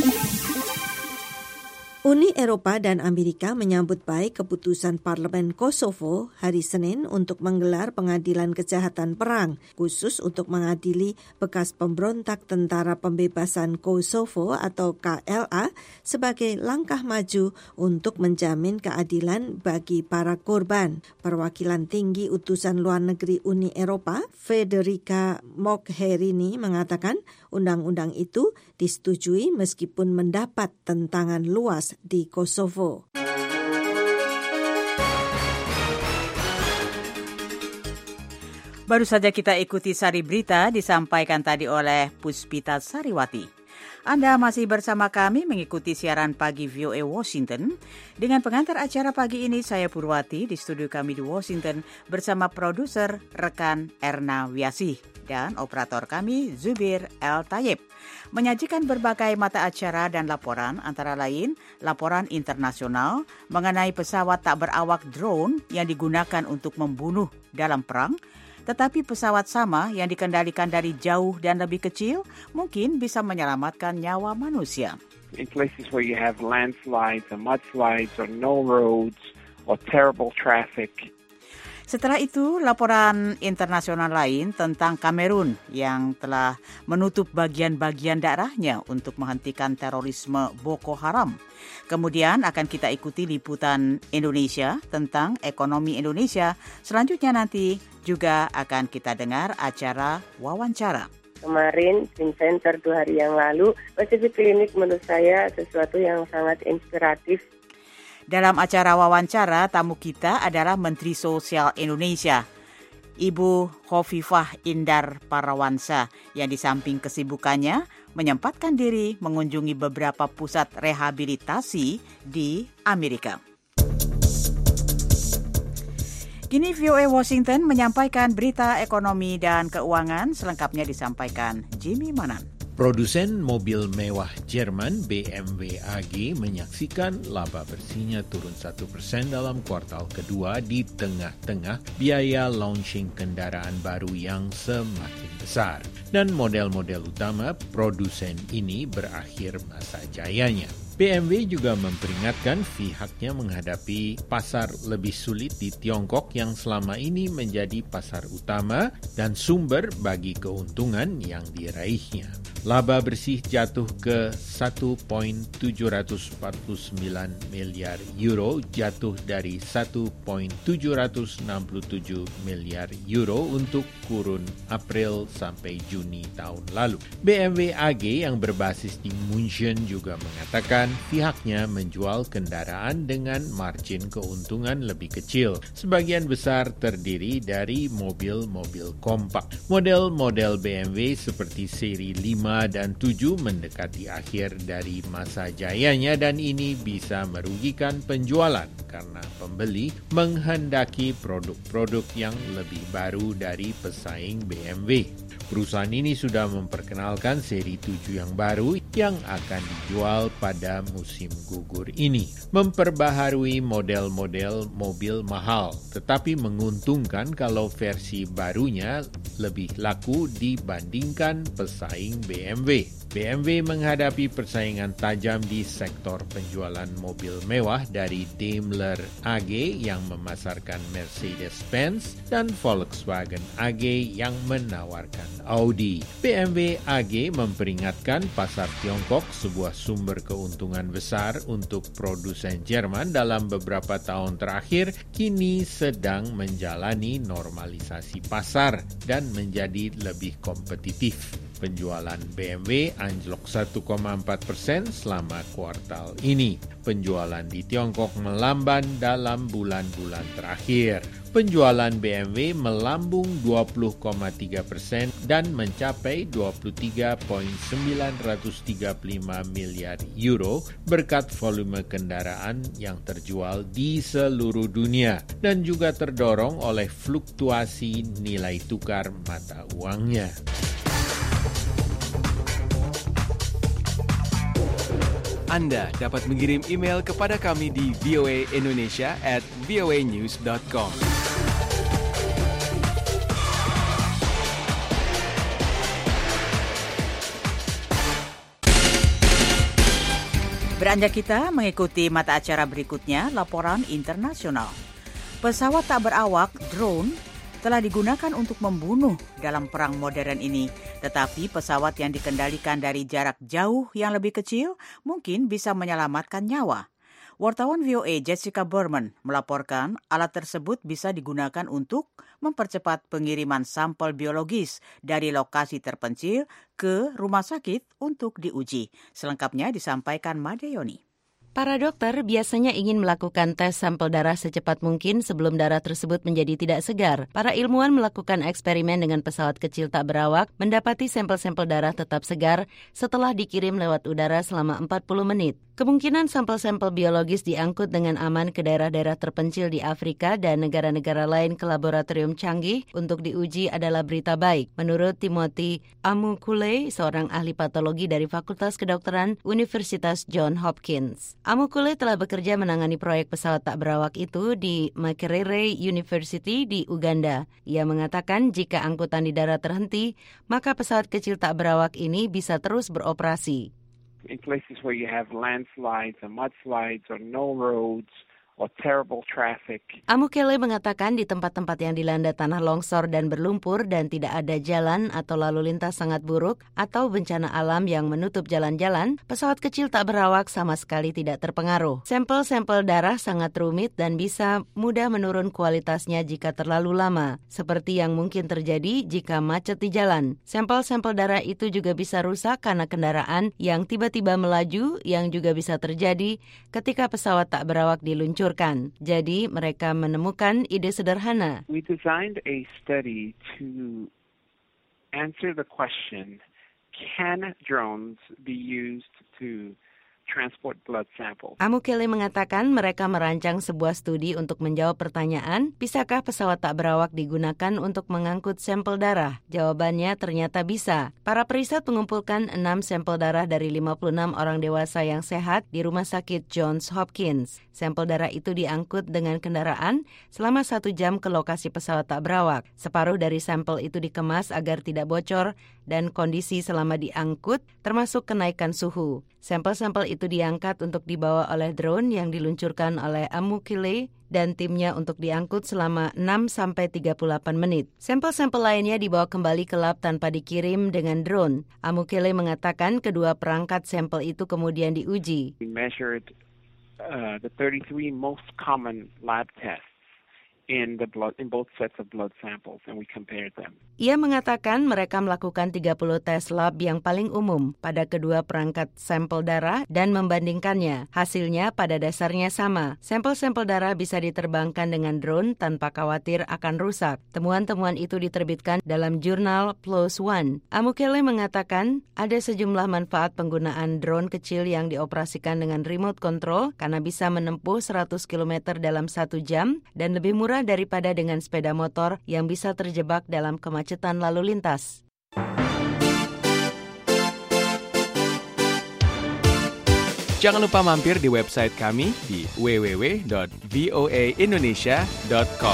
Uni Eropa dan Amerika menyambut baik keputusan Parlemen Kosovo hari Senin untuk menggelar pengadilan kejahatan perang khusus untuk mengadili bekas pemberontak Tentara Pembebasan Kosovo atau K L A sebagai langkah maju untuk menjamin keadilan bagi para korban. Perwakilan tinggi utusan luar negeri Uni Eropa, Federica Mogherini, mengatakan undang-undang itu disetujui meskipun mendapat tentangan luas di Kosovo. Baru saja kita ikuti sari berita disampaikan tadi oleh Puspita Sariwati. Anda masih bersama kami mengikuti siaran pagi V O A Washington. Dengan pengantar acara pagi ini, saya Purwati di studio kami di Washington bersama produser rekan Erna Wiasih dan operator kami Zubir El Tayyib. Menyajikan berbagai mata acara dan laporan, antara lain laporan internasional mengenai pesawat tak berawak drone yang digunakan untuk membunuh dalam perang, tetapi pesawat sama yang dikendalikan dari jauh dan lebih kecil mungkin bisa menyelamatkan nyawa manusia. In places where you have landslides or mudslides or no roads or terrible traffic. Setelah itu, laporan internasional lain tentang Kamerun yang telah menutup bagian-bagian daerahnya untuk menghentikan terorisme Boko Haram. Kemudian akan kita ikuti liputan Indonesia tentang ekonomi Indonesia. Selanjutnya nanti juga akan kita dengar acara wawancara. Kemarin, Dream Center dua hari yang lalu, Pacific Clinic menurut saya sesuatu yang sangat inspiratif. Dalam acara wawancara, tamu kita adalah Menteri Sosial Indonesia, Ibu Khofifah Indar Parawansa, yang di samping kesibukannya menyempatkan diri mengunjungi beberapa pusat rehabilitasi di Amerika. Kini V O A Washington menyampaikan berita ekonomi dan keuangan, selengkapnya disampaikan Jimmy Manan. Produsen mobil mewah Jerman B M W A G menyaksikan laba bersihnya turun satu persen dalam kuartal kedua di tengah-tengah biaya launching kendaraan baru yang semakin besar. Dan model-model utama produsen ini berakhir masa jayanya. B M W juga memperingatkan pihaknya menghadapi pasar lebih sulit di Tiongkok yang selama ini menjadi pasar utama dan sumber bagi keuntungan yang diraihnya. Laba bersih jatuh ke satu koma tujuh empat sembilan miliar euro, jatuh dari satu koma tujuh enam tujuh miliar euro untuk kurun April sampai Juni tahun lalu. B M W A G yang berbasis di München juga mengatakan pihaknya menjual kendaraan dengan margin keuntungan lebih kecil. Sebagian besar terdiri dari mobil-mobil kompak. Model-model B M W seperti seri lima dan tujuh mendekati akhir dari masa jayanya dan ini bisa merugikan penjualan karena pembeli menghendaki produk-produk yang lebih baru dari pesaing B M W. Perusahaan ini sudah memperkenalkan seri tujuh yang baru yang akan dijual pada musim gugur ini. Memperbaharui model-model mobil mahal, tetapi menguntungkan kalau versi barunya lebih laku dibandingkan pesaing B M W. B M W menghadapi persaingan tajam di sektor penjualan mobil mewah dari Daimler A G yang memasarkan Mercedes-Benz dan Volkswagen A G yang menawarkan Audi. B M W A G memperingatkan pasar Tiongkok, sebuah sumber keuntungan besar untuk produsen Jerman dalam beberapa tahun terakhir, kini sedang menjalani normalisasi pasar dan menjadi lebih kompetitif. Penjualan B M W anjlok satu koma empat persen selama kuartal ini. Penjualan di Tiongkok melamban dalam bulan-bulan terakhir. Penjualan B M W melambung dua puluh koma tiga persen dan mencapai dua puluh tiga koma sembilan tiga lima miliar euro berkat volume kendaraan yang terjual di seluruh dunia dan juga terdorong oleh fluktuasi nilai tukar mata uangnya. Anda dapat mengirim email kepada kami di v o a indonesia at v o a news dot com. Beranjak kita mengikuti mata acara berikutnya, laporan internasional. Pesawat tak berawak, drone, telah digunakan untuk membunuh dalam perang modern ini. Tetapi pesawat yang dikendalikan dari jarak jauh yang lebih kecil mungkin bisa menyelamatkan nyawa. Wartawan V O A Jessica Berman melaporkan alat tersebut bisa digunakan untuk mempercepat pengiriman sampel biologis dari lokasi terpencil ke rumah sakit untuk diuji. Selengkapnya disampaikan Made Yoni. Para dokter biasanya ingin melakukan tes sampel darah secepat mungkin sebelum darah tersebut menjadi tidak segar. Para ilmuwan melakukan eksperimen dengan pesawat kecil tak berawak, mendapati sampel-sampel darah tetap segar setelah dikirim lewat udara selama empat puluh menit. Kemungkinan sampel-sampel biologis diangkut dengan aman ke daerah-daerah terpencil di Afrika dan negara-negara lain ke laboratorium canggih untuk diuji adalah berita baik. Menurut Timothy Amukule, seorang ahli patologi dari Fakultas Kedokteran Universitas Johns Hopkins. Amukule telah bekerja menangani proyek pesawat tak berawak itu di Makerere University di Uganda. Ia mengatakan jika angkutan di darat terhenti, maka pesawat kecil tak berawak ini bisa terus beroperasi. In places where you have landslides or mudslides or no roads or terrible traffic. Amukele mengatakan di tempat-tempat yang dilanda tanah longsor dan berlumpur dan tidak ada jalan atau lalu lintas sangat buruk atau bencana alam yang menutup jalan-jalan, pesawat kecil tak berawak sama sekali tidak terpengaruh. Sampel-sampel darah sangat rumit dan bisa mudah menurun kualitasnya jika terlalu lama, seperti yang mungkin terjadi jika macet di jalan. Sampel-sampel darah itu juga bisa rusak karena kendaraan yang tiba-tiba melaju, yang juga bisa terjadi ketika pesawat tak berawak diluncurkan. Jadi mereka menemukan ide sederhana. We designed a study to answer the question, can drones be used to transport blood samples? Amukele mengatakan mereka merancang sebuah studi untuk menjawab pertanyaan, bisakah pesawat tak berawak digunakan untuk mengangkut sampel darah? Jawabannya ternyata bisa. Para periset mengumpulkan enam sampel darah dari lima puluh enam orang dewasa yang sehat di Rumah Sakit Johns Hopkins. Sampel darah itu diangkut dengan kendaraan selama satu jam ke lokasi pesawat tak berawak. Separuh dari sampel itu dikemas agar tidak bocor dan kondisi selama diangkut termasuk kenaikan suhu. Sampel-sampel itu diangkat untuk dibawa oleh drone yang diluncurkan oleh Amukele dan timnya untuk diangkut selama enam sampai tiga puluh delapan menit. Sampel-sampel lainnya dibawa kembali ke lab tanpa dikirim dengan drone. Amukele mengatakan kedua perangkat sampel itu kemudian diuji. We measured uh, the thirty-three most common lab tests in the blood in both sets of blood samples and we compared them. Ia mengatakan mereka melakukan tiga puluh tes lab yang paling umum pada kedua perangkat sampel darah dan membandingkannya. Hasilnya pada dasarnya sama. Sampel-sampel darah bisa diterbangkan dengan drone tanpa khawatir akan rusak. Temuan-temuan itu diterbitkan dalam jurnal PLOS ONE. Amukele mengatakan ada sejumlah manfaat penggunaan drone kecil yang dioperasikan dengan remote control karena bisa menempuh seratus kilometer dalam satu jam dan lebih murah daripada dengan sepeda motor yang bisa terjebak dalam kemacetan lalu lintas. Jangan lupa mampir di website kami di w w w dot v o a indonesia dot com.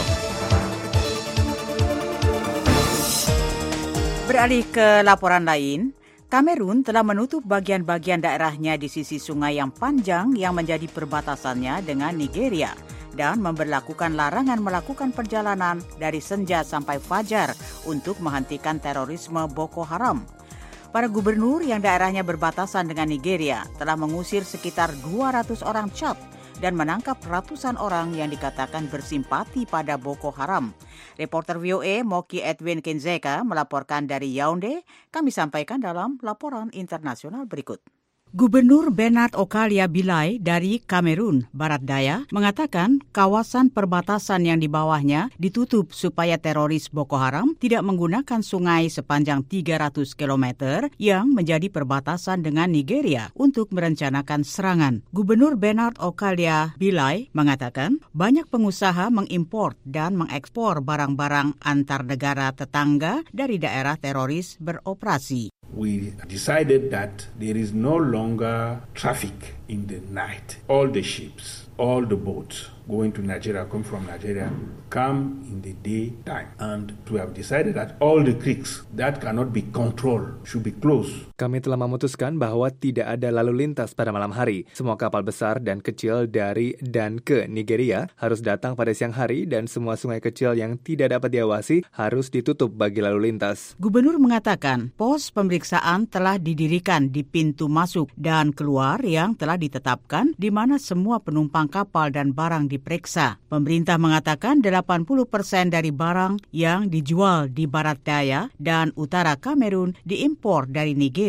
Beralih ke laporan lain, Kamerun telah menutup bagian-bagian daerahnya di sisi sungai yang panjang yang menjadi perbatasannya dengan Nigeria dan memberlakukan larangan melakukan perjalanan dari senja sampai fajar untuk menghentikan terorisme Boko Haram. Para gubernur yang daerahnya berbatasan dengan Nigeria telah mengusir sekitar dua ratus orang Chad dan menangkap ratusan orang yang dikatakan bersimpati pada Boko Haram. Reporter V O A Moki Edwin Kinzeka melaporkan dari Yaounde. Kami sampaikan dalam laporan internasional berikut. Gubernur Bernard Okalia Bilai dari Kamerun, Barat Daya, mengatakan kawasan perbatasan yang di bawahnya ditutup supaya teroris Boko Haram tidak menggunakan sungai sepanjang tiga ratus kilometer yang menjadi perbatasan dengan Nigeria untuk merencanakan serangan. Gubernur Bernard Okalia Bilai mengatakan banyak pengusaha mengimpor dan mengekspor barang-barang antar negara tetangga dari daerah teroris beroperasi. We decided that there is no longer traffic in the night. All the ships, all the boats going to Nigeria, come from Nigeria, come in the daytime. And we have decided that all the creeks that cannot be controlled should be closed. Kami telah memutuskan bahwa tidak ada lalu lintas pada malam hari. Semua kapal besar dan kecil dari dan ke Nigeria harus datang pada siang hari dan semua sungai kecil yang tidak dapat diawasi harus ditutup bagi lalu lintas. Gubernur mengatakan pos pemeriksaan telah didirikan di pintu masuk dan keluar yang telah ditetapkan di mana semua penumpang kapal dan barang diperiksa. Pemerintah mengatakan delapan puluh persen dari barang yang dijual di Barat Daya dan Utara Kamerun diimpor dari Nigeria.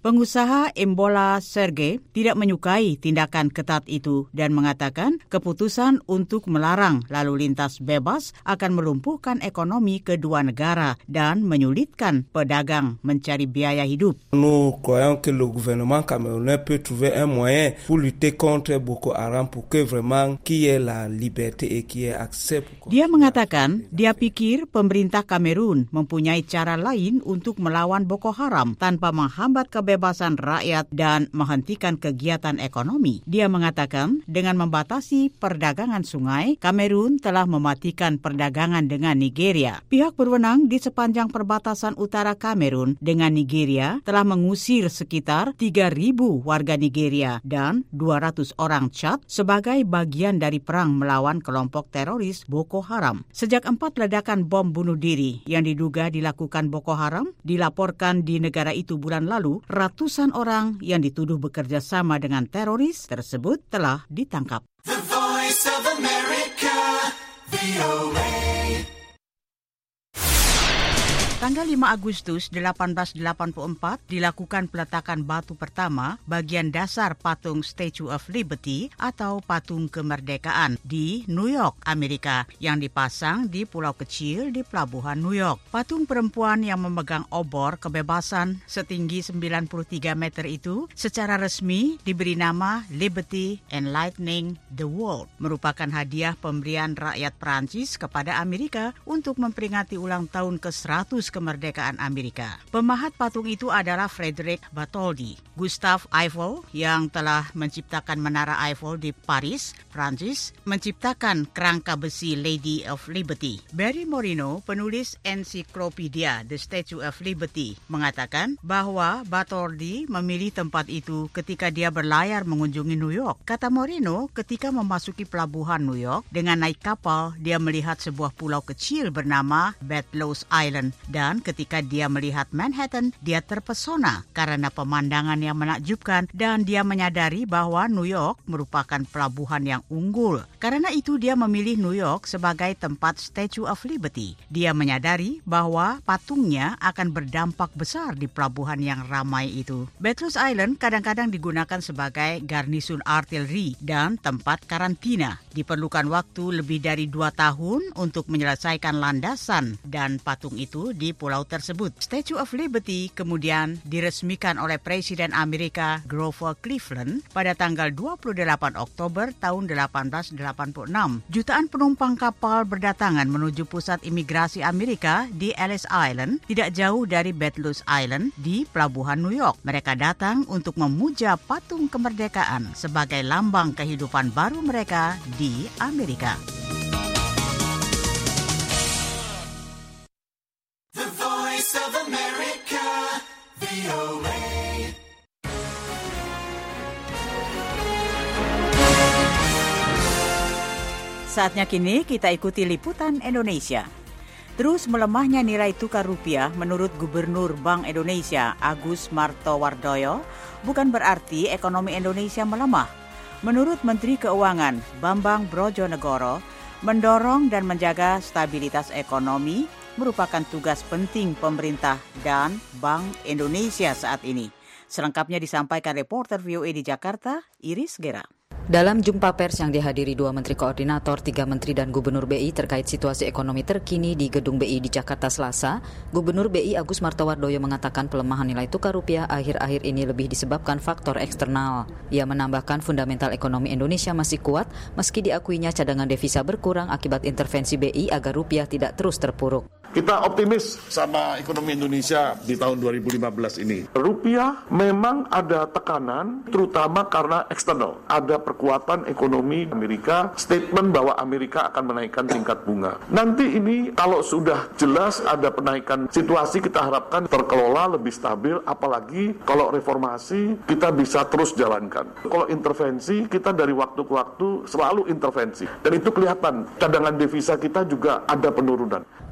Pengusaha Embola Sergey tidak menyukai tindakan ketat itu dan mengatakan keputusan untuk melarang lalu lintas bebas akan melumpuhkan ekonomi kedua negara dan menyulitkan pedagang mencari biaya hidup. Nous croyons que le gouvernement camerounais peut trouver un moyen pour lutter contre Boko Haram pour que vraiment qu'il y ait la liberté et qu'il y ait accès. Dia mengatakan dia pikir pemerintah Kamerun mempunyai cara lain untuk melawan Boko Haram tanpa menghambat kebebasan rakyat dan menghentikan kegiatan ekonomi. Dia mengatakan dengan membatasi perdagangan sungai, Kamerun telah mematikan perdagangan dengan Nigeria. Pihak berwenang di sepanjang perbatasan utara Kamerun dengan Nigeria telah mengusir sekitar tiga ribu warga Nigeria dan dua ratus orang Chad sebagai bagian dari perang melawan kelompok teroris Boko Haram. Sejak empat ledakan bom bunuh diri yang diduga dilakukan Boko Haram dilaporkan di negara itu bulan lalu, ratusan orang yang dituduh bekerja sama dengan teroris tersebut telah ditangkap. The Voice of America, V O A. Tanggal lima Agustus delapan belas delapan puluh empat dilakukan peletakan batu pertama bagian dasar patung Statue of Liberty atau patung kemerdekaan di New York, Amerika yang dipasang di pulau kecil di pelabuhan New York. Patung perempuan yang memegang obor kebebasan setinggi sembilan puluh tiga meter itu secara resmi diberi nama Liberty Enlightening the World, merupakan hadiah pemberian rakyat Prancis kepada Amerika untuk memperingati ulang tahun ke seratus kemerdekaan Amerika. Pemahat patung itu adalah Frederick Bartholdi. Gustave Eiffel yang telah menciptakan Menara Eiffel di Paris, Prancis, menciptakan kerangka besi Lady of Liberty. Barry Moreno, penulis ensiklopedia The Statue of Liberty, mengatakan bahwa Bartholdi memilih tempat itu ketika dia berlayar mengunjungi New York. Kata Moreno, ketika memasuki pelabuhan New York dengan naik kapal, dia melihat sebuah pulau kecil bernama Bedloes Island. Dan ketika dia melihat Manhattan, dia terpesona karena pemandangan yang menakjubkan dan dia menyadari bahwa New York merupakan pelabuhan yang unggul. Karena itu dia memilih New York sebagai tempat Statue of Liberty. Dia menyadari bahwa patungnya akan berdampak besar di pelabuhan yang ramai itu. Bedloes Island kadang-kadang digunakan sebagai garnisun artileri dan tempat karantina. Diperlukan waktu lebih dari dua tahun untuk menyelesaikan landasan dan patung itu di pulau tersebut. Statue of Liberty kemudian diresmikan oleh Presiden Amerika Grover Cleveland pada tanggal dua puluh delapan Oktober tahun delapan belas delapan puluh enam. Jutaan penumpang kapal berdatangan menuju pusat imigrasi Amerika di Ellis Island, tidak jauh dari Bedloes Island di pelabuhan New York. Mereka datang untuk memuja patung kemerdekaan sebagai lambang kehidupan baru mereka di Amerika. Of America, V O A. Saatnya kini kita ikuti liputan Indonesia. Terus melemahnya nilai tukar rupiah menurut Gubernur Bank Indonesia Agus Martowardoyo bukan berarti ekonomi Indonesia melemah. Menurut Menteri Keuangan Bambang Brojonegoro, mendorong dan menjaga stabilitas ekonomi merupakan tugas penting pemerintah dan Bank Indonesia saat ini. Selengkapnya disampaikan reporter V O A di Jakarta, Iris Gera. Dalam jumpa pers yang dihadiri dua menteri koordinator, tiga menteri dan gubernur B I terkait situasi ekonomi terkini di Gedung B I di Jakarta Selasa, Gubernur B I Agus Martowardoyo mengatakan pelemahan nilai tukar rupiah akhir-akhir ini lebih disebabkan faktor eksternal. Ia menambahkan fundamental ekonomi Indonesia masih kuat meski diakuinya cadangan devisa berkurang akibat intervensi B I agar rupiah tidak terus terpuruk. Kita optimis sama ekonomi Indonesia di tahun dua ribu lima belas ini. Rupiah memang ada tekanan, terutama karena eksternal. Ada perkuatan ekonomi Amerika, statement bahwa Amerika akan menaikkan tingkat bunga. Nanti ini kalau sudah jelas ada penaikan, situasi kita harapkan terkelola lebih stabil, apalagi kalau reformasi kita bisa terus jalankan. Kalau intervensi, kita dari waktu ke waktu selalu intervensi. Dan itu kelihatan, cadangan devisa kita juga ada penurunan. Gubernur B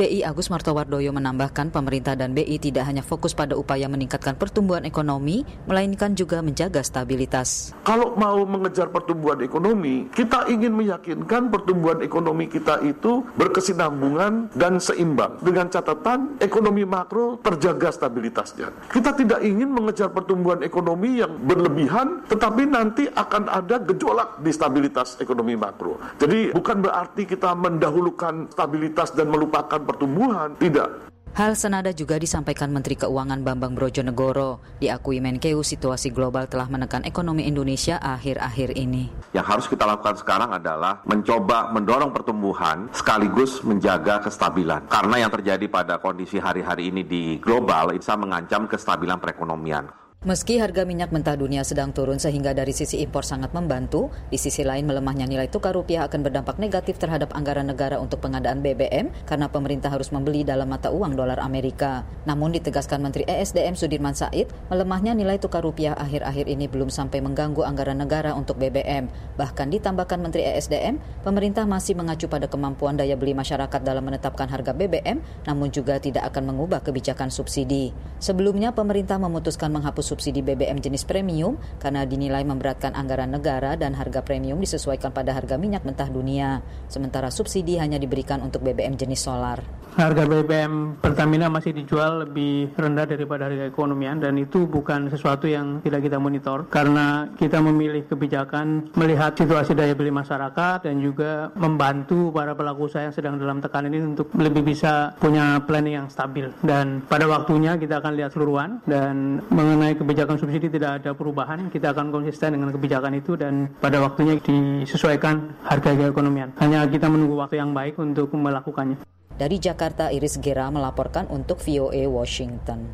B I Agus Martowardoyo menambahkan pemerintah dan B I tidak hanya fokus pada upaya meningkatkan pertumbuhan ekonomi, melainkan juga menjaga stabilitas. Kalau mau mengejar pertumbuhan ekonomi, kita ingin meyakinkan pertumbuhan ekonomi kita itu berkesinambungan dan seimbang. Dengan catatan ekonomi makro terjaga stabilitasnya. Kita tidak ingin mengejar pertumbuhan ekonomi yang berlebihan, tetapi nanti akan ada gejolak di stabilitas ekonomi makro. Jadi bukan berarti kita mendahulukan stabilitas dan melupakan pertumbuhan, tidak. Hal senada juga disampaikan Menteri Keuangan Bambang Brojonegoro. Diakui Menkeu, situasi global telah menekan ekonomi Indonesia akhir-akhir ini. Yang harus kita lakukan sekarang adalah mencoba mendorong pertumbuhan sekaligus menjaga kestabilan. Karena yang terjadi pada kondisi hari-hari ini di global bisa mengancam kestabilan perekonomian. Meski harga minyak mentah dunia sedang turun sehingga dari sisi impor sangat membantu, di sisi lain melemahnya nilai tukar rupiah akan berdampak negatif terhadap anggaran negara untuk pengadaan B B M karena pemerintah harus membeli dalam mata uang dolar Amerika. Namun ditegaskan Menteri E S D M Sudirman Said, melemahnya nilai tukar rupiah akhir-akhir ini belum sampai mengganggu anggaran negara untuk B B M. Bahkan ditambahkan Menteri E S D M, pemerintah masih mengacu pada kemampuan daya beli masyarakat dalam menetapkan harga B B M, namun juga tidak akan mengubah kebijakan subsidi. Sebelumnya pemerintah memutuskan menghapus subsidi B B M jenis premium karena dinilai memberatkan anggaran negara dan harga premium disesuaikan pada harga minyak mentah dunia. Sementara subsidi hanya diberikan untuk B B M jenis solar. Harga B B M Pertamina masih dijual lebih rendah daripada harga ekonomian dan itu bukan sesuatu yang tidak kita monitor karena kita memilih kebijakan melihat situasi daya beli masyarakat dan juga membantu para pelaku usaha yang sedang dalam tekanan ini untuk lebih bisa punya planning yang stabil. Dan pada waktunya kita akan lihat seluruhan dan mengenai kebijakan subsidi tidak ada perubahan, kita akan konsisten dengan kebijakan itu dan pada waktunya disesuaikan harga keekonomian. Hanya kita menunggu waktu yang baik untuk melakukannya. Dari Jakarta, Iris Gera melaporkan untuk V O A Washington.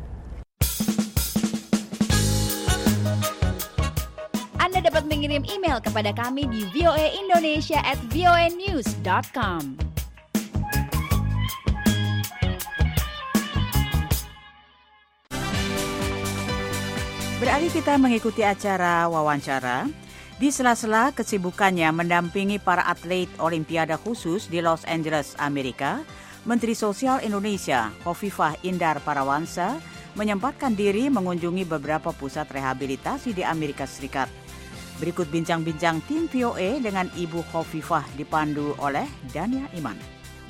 Anda dapat mengirim email kepada kami di voaindonesia at voanews dot com. Beralih kita mengikuti acara wawancara. Di sela-sela kesibukannya mendampingi para atlet Olimpiade khusus di Los Angeles, Amerika, Menteri Sosial Indonesia, Khofifah Indar Parawansa, menyempatkan diri mengunjungi beberapa pusat rehabilitasi di Amerika Serikat. Berikut bincang-bincang tim V O A dengan Ibu Khofifah dipandu oleh Dania Iman.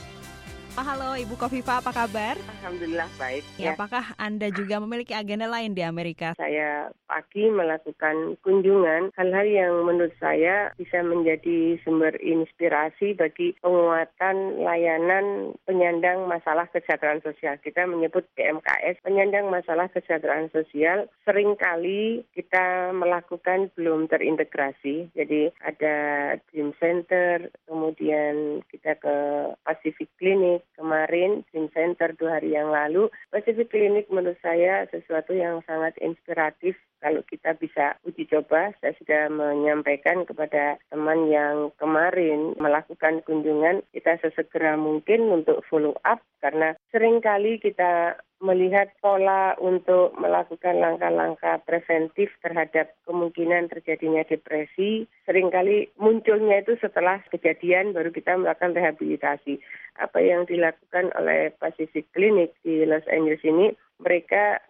Halo Ibu Khofifah, apa kabar? Alhamdulillah baik. Ya, apakah Anda juga memiliki agenda lain di Amerika? Saya pagi melakukan kunjungan, hal-hal yang menurut saya bisa menjadi sumber inspirasi bagi penguatan layanan penyandang masalah kesejahteraan sosial. Kita menyebut P M K S, penyandang masalah kesejahteraan sosial. Seringkali kita melakukan belum terintegrasi. Jadi ada Dream Center, kemudian kita ke Pacific Clinic. Kemarin Dream Center dua hari yang lalu, Pacific Clinic menurut saya sesuatu yang sangat inspiratif. Kalau kita bisa uji coba, saya sudah menyampaikan kepada teman yang kemarin melakukan kunjungan, kita sesegera mungkin untuk follow up, karena seringkali kita melihat pola untuk melakukan langkah-langkah preventif terhadap kemungkinan terjadinya depresi, seringkali munculnya itu setelah kejadian baru kita melakukan rehabilitasi. Apa yang dilakukan oleh Pacific Clinic di Los Angeles ini, mereka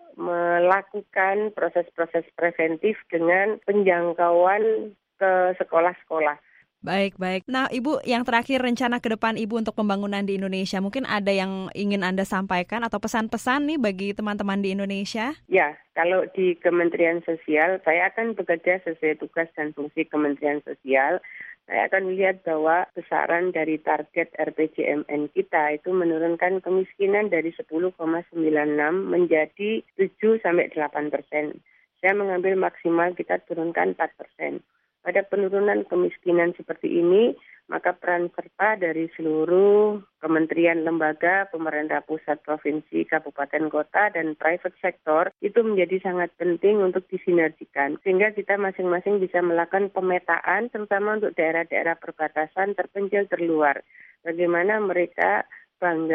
melakukan proses-proses preventif dengan penjangkauan ke sekolah-sekolah. Baik, baik. Nah, Ibu, yang terakhir rencana ke depan Ibu untuk pembangunan di Indonesia, mungkin ada yang ingin Anda sampaikan atau pesan-pesan nih bagi teman-teman di Indonesia? Ya, kalau di Kementerian Sosial, saya akan bekerja sesuai tugas dan fungsi Kementerian Sosial. Saya akan melihat bahwa besaran dari target R P J M N kita itu menurunkan kemiskinan dari sepuluh koma sembilan enam menjadi tujuh sampai delapan persen. Saya mengambil maksimal kita turunkan empat persen. Pada penurunan kemiskinan seperti ini, maka peran serta dari seluruh kementerian, lembaga, pemerintah pusat, provinsi, kabupaten, kota, dan private sector itu menjadi sangat penting untuk disinergikan. Sehingga kita masing-masing bisa melakukan pemetaan, terutama untuk daerah-daerah perbatasan terpencil terluar. Bagaimana mereka bangga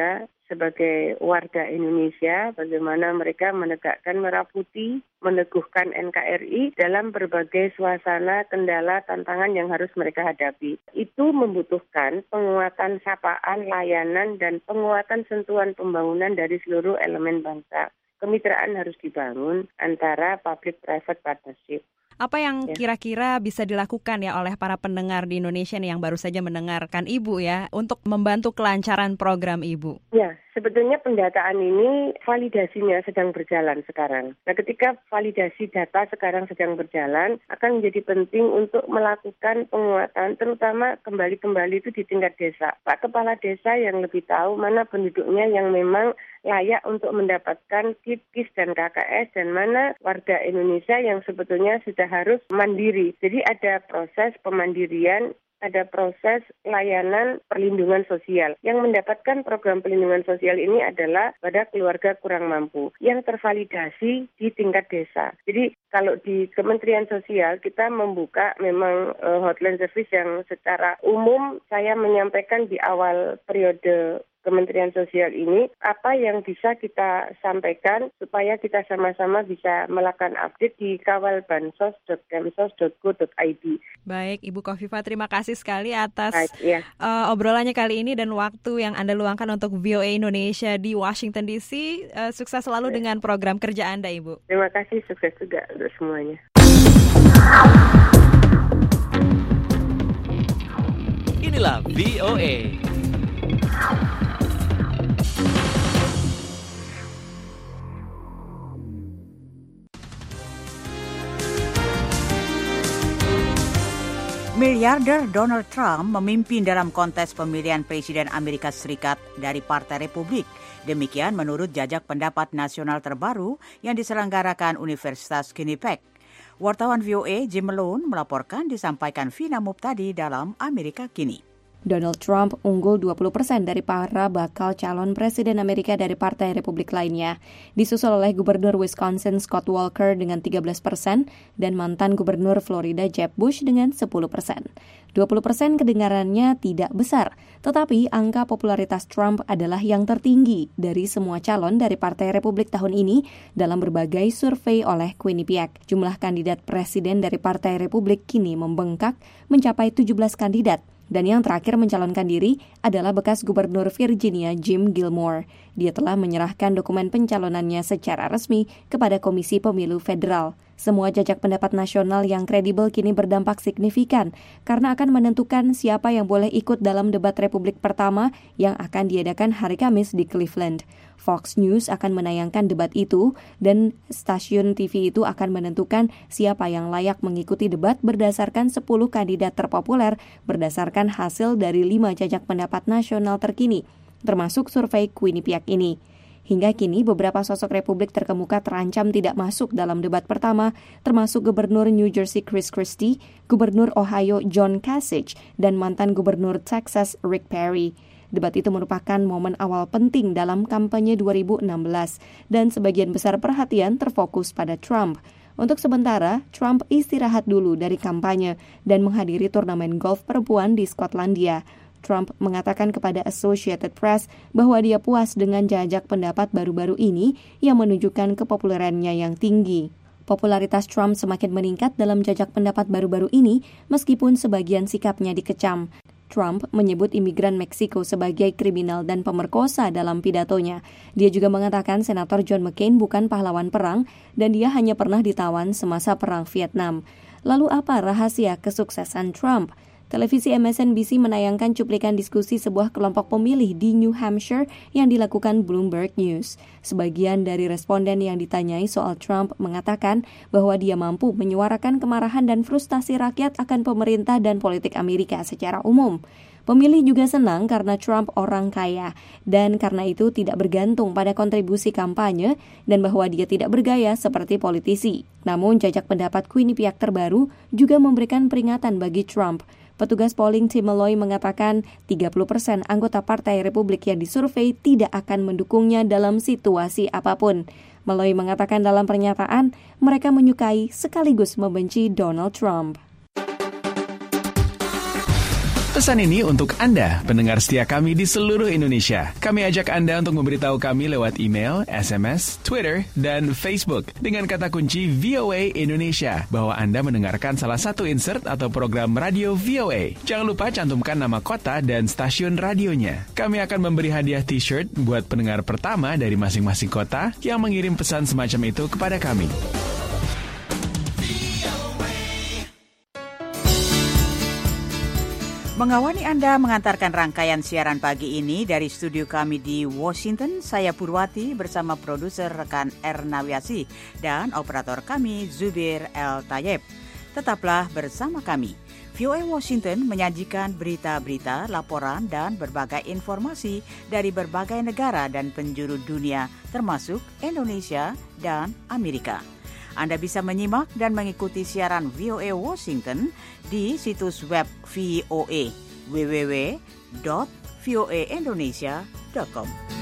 sebagai warga Indonesia, bagaimana mereka menegakkan merah putih, meneguhkan N K R I dalam berbagai suasana, kendala, tantangan yang harus mereka hadapi. Itu membutuhkan penguatan sapaan, layanan, dan penguatan sentuhan pembangunan dari seluruh elemen bangsa. Kemitraan harus dibangun antara public-private partnership. Apa yang kira-kira bisa dilakukan ya oleh para pendengar di Indonesia nih yang baru saja mendengarkan Ibu ya untuk membantu kelancaran program Ibu? Ya, sebetulnya pendataan ini validasinya sedang berjalan sekarang. Nah, ketika validasi data sekarang sedang berjalan, akan menjadi penting untuk melakukan penguatan, terutama kembali-kembali itu di tingkat desa. Pak Kepala Desa yang lebih tahu mana penduduknya yang memang layak untuk mendapatkan K I P, K I S, dan K K S, dan mana warga Indonesia yang sebetulnya sudah harus mandiri. Jadi ada proses pemandirian, ada proses layanan perlindungan sosial. Yang mendapatkan program perlindungan sosial ini adalah pada keluarga kurang mampu yang tervalidasi di tingkat desa. Jadi kalau di Kementerian Sosial kita membuka memang uh, hotline service yang secara umum saya menyampaikan di awal periode Kementerian Sosial ini, apa yang bisa kita sampaikan supaya kita sama-sama bisa melakukan update di kawal bansos dot kemsos dot go dot i d. Baik, Ibu Khofifah, terima kasih sekali atas Baik, ya. uh, obrolannya kali ini dan waktu yang Anda luangkan untuk V O A Indonesia di Washington D C. Uh, sukses selalu ya. Dengan program kerja Anda, Ibu. Terima kasih, sukses juga untuk semuanya. Inilah V O A. Miliarder Donald Trump memimpin dalam kontes pemilihan Presiden Amerika Serikat dari Partai Republik. Demikian menurut jajak pendapat nasional terbaru yang diselenggarakan Universitas Quinnipiac. Wartawan V O A Jim Malone melaporkan disampaikan Vina Muptadi dalam Amerika Kini. Donald Trump unggul dua puluh persen dari para bakal calon presiden Amerika dari Partai Republik lainnya. Disusul oleh Gubernur Wisconsin Scott Walker dengan tiga belas persen dan mantan Gubernur Florida Jeb Bush dengan sepuluh persen. dua puluh persen kedengarannya tidak besar, tetapi angka popularitas Trump adalah yang tertinggi dari semua calon dari Partai Republik tahun ini dalam berbagai survei oleh Quinnipiac. Jumlah kandidat presiden dari Partai Republik kini membengkak mencapai tujuh belas kandidat. Dan yang terakhir mencalonkan diri adalah bekas Gubernur Virginia Jim Gilmore. Dia telah menyerahkan dokumen pencalonannya secara resmi kepada Komisi Pemilu Federal. Semua jajak pendapat nasional yang kredibel kini berdampak signifikan karena akan menentukan siapa yang boleh ikut dalam debat Republik pertama yang akan diadakan hari Kamis di Cleveland. Fox News akan menayangkan debat itu dan stasiun T V itu akan menentukan siapa yang layak mengikuti debat berdasarkan sepuluh kandidat terpopuler berdasarkan hasil dari lima jajak pendapat nasional terkini, termasuk survei Quinnipiac ini. Hingga kini beberapa sosok Republik terkemuka terancam tidak masuk dalam debat pertama, termasuk Gubernur New Jersey Chris Christie, Gubernur Ohio John Kasich, dan mantan Gubernur Texas Rick Perry. Debat itu merupakan momen awal penting dalam kampanye dua ribu enam belas dan sebagian besar perhatian terfokus pada Trump. Untuk sementara, Trump istirahat dulu dari kampanye dan menghadiri turnamen golf perempuan di Skotlandia. Trump mengatakan kepada Associated Press bahwa dia puas dengan jajak pendapat baru-baru ini yang menunjukkan kepopulerannya yang tinggi. Popularitas Trump semakin meningkat dalam jajak pendapat baru-baru ini meskipun sebagian sikapnya dikecam. Trump menyebut imigran Meksiko sebagai kriminal dan pemerkosa dalam pidatonya. Dia juga mengatakan Senator John McCain bukan pahlawan perang dan dia hanya pernah ditawan semasa Perang Vietnam. Lalu apa rahasia kesuksesan Trump? Televisi M S N B C menayangkan cuplikan diskusi sebuah kelompok pemilih di New Hampshire yang dilakukan Bloomberg News. Sebagian dari responden yang ditanyai soal Trump mengatakan bahwa dia mampu menyuarakan kemarahan dan frustasi rakyat akan pemerintah dan politik Amerika secara umum. Pemilih juga senang karena Trump orang kaya dan karena itu tidak bergantung pada kontribusi kampanye dan bahwa dia tidak bergaya seperti politisi. Namun jajak pendapat Quinnipiac terbaru juga memberikan peringatan bagi Trump. Petugas polling Tim Malloy mengatakan tiga puluh persen anggota Partai Republik yang disurvei tidak akan mendukungnya dalam situasi apapun. Malloy mengatakan dalam pernyataan mereka menyukai sekaligus membenci Donald Trump. Pesan ini untuk Anda, pendengar setia kami di seluruh Indonesia. Kami ajak Anda untuk memberitahu kami lewat email, S M S, Twitter, dan Facebook dengan kata kunci V O A Indonesia bahwa Anda mendengarkan salah satu insert atau program radio V O A. Jangan lupa cantumkan nama kota dan stasiun radionya. Kami akan memberi hadiah t-shirt buat pendengar pertama dari masing-masing kota yang mengirim pesan semacam itu kepada kami. Mengawali Anda mengantarkan rangkaian siaran pagi ini dari studio kami di Washington, saya Purwati bersama produser rekan Erna Wiasi dan operator kami Zubir El Tayeb. Tetaplah bersama kami. V O A Washington menyajikan berita-berita, laporan, dan berbagai informasi dari berbagai negara dan penjuru dunia, termasuk Indonesia dan Amerika. Anda bisa menyimak dan mengikuti siaran V O A Washington di situs web V O A w w w dot v o a indonesia dot com.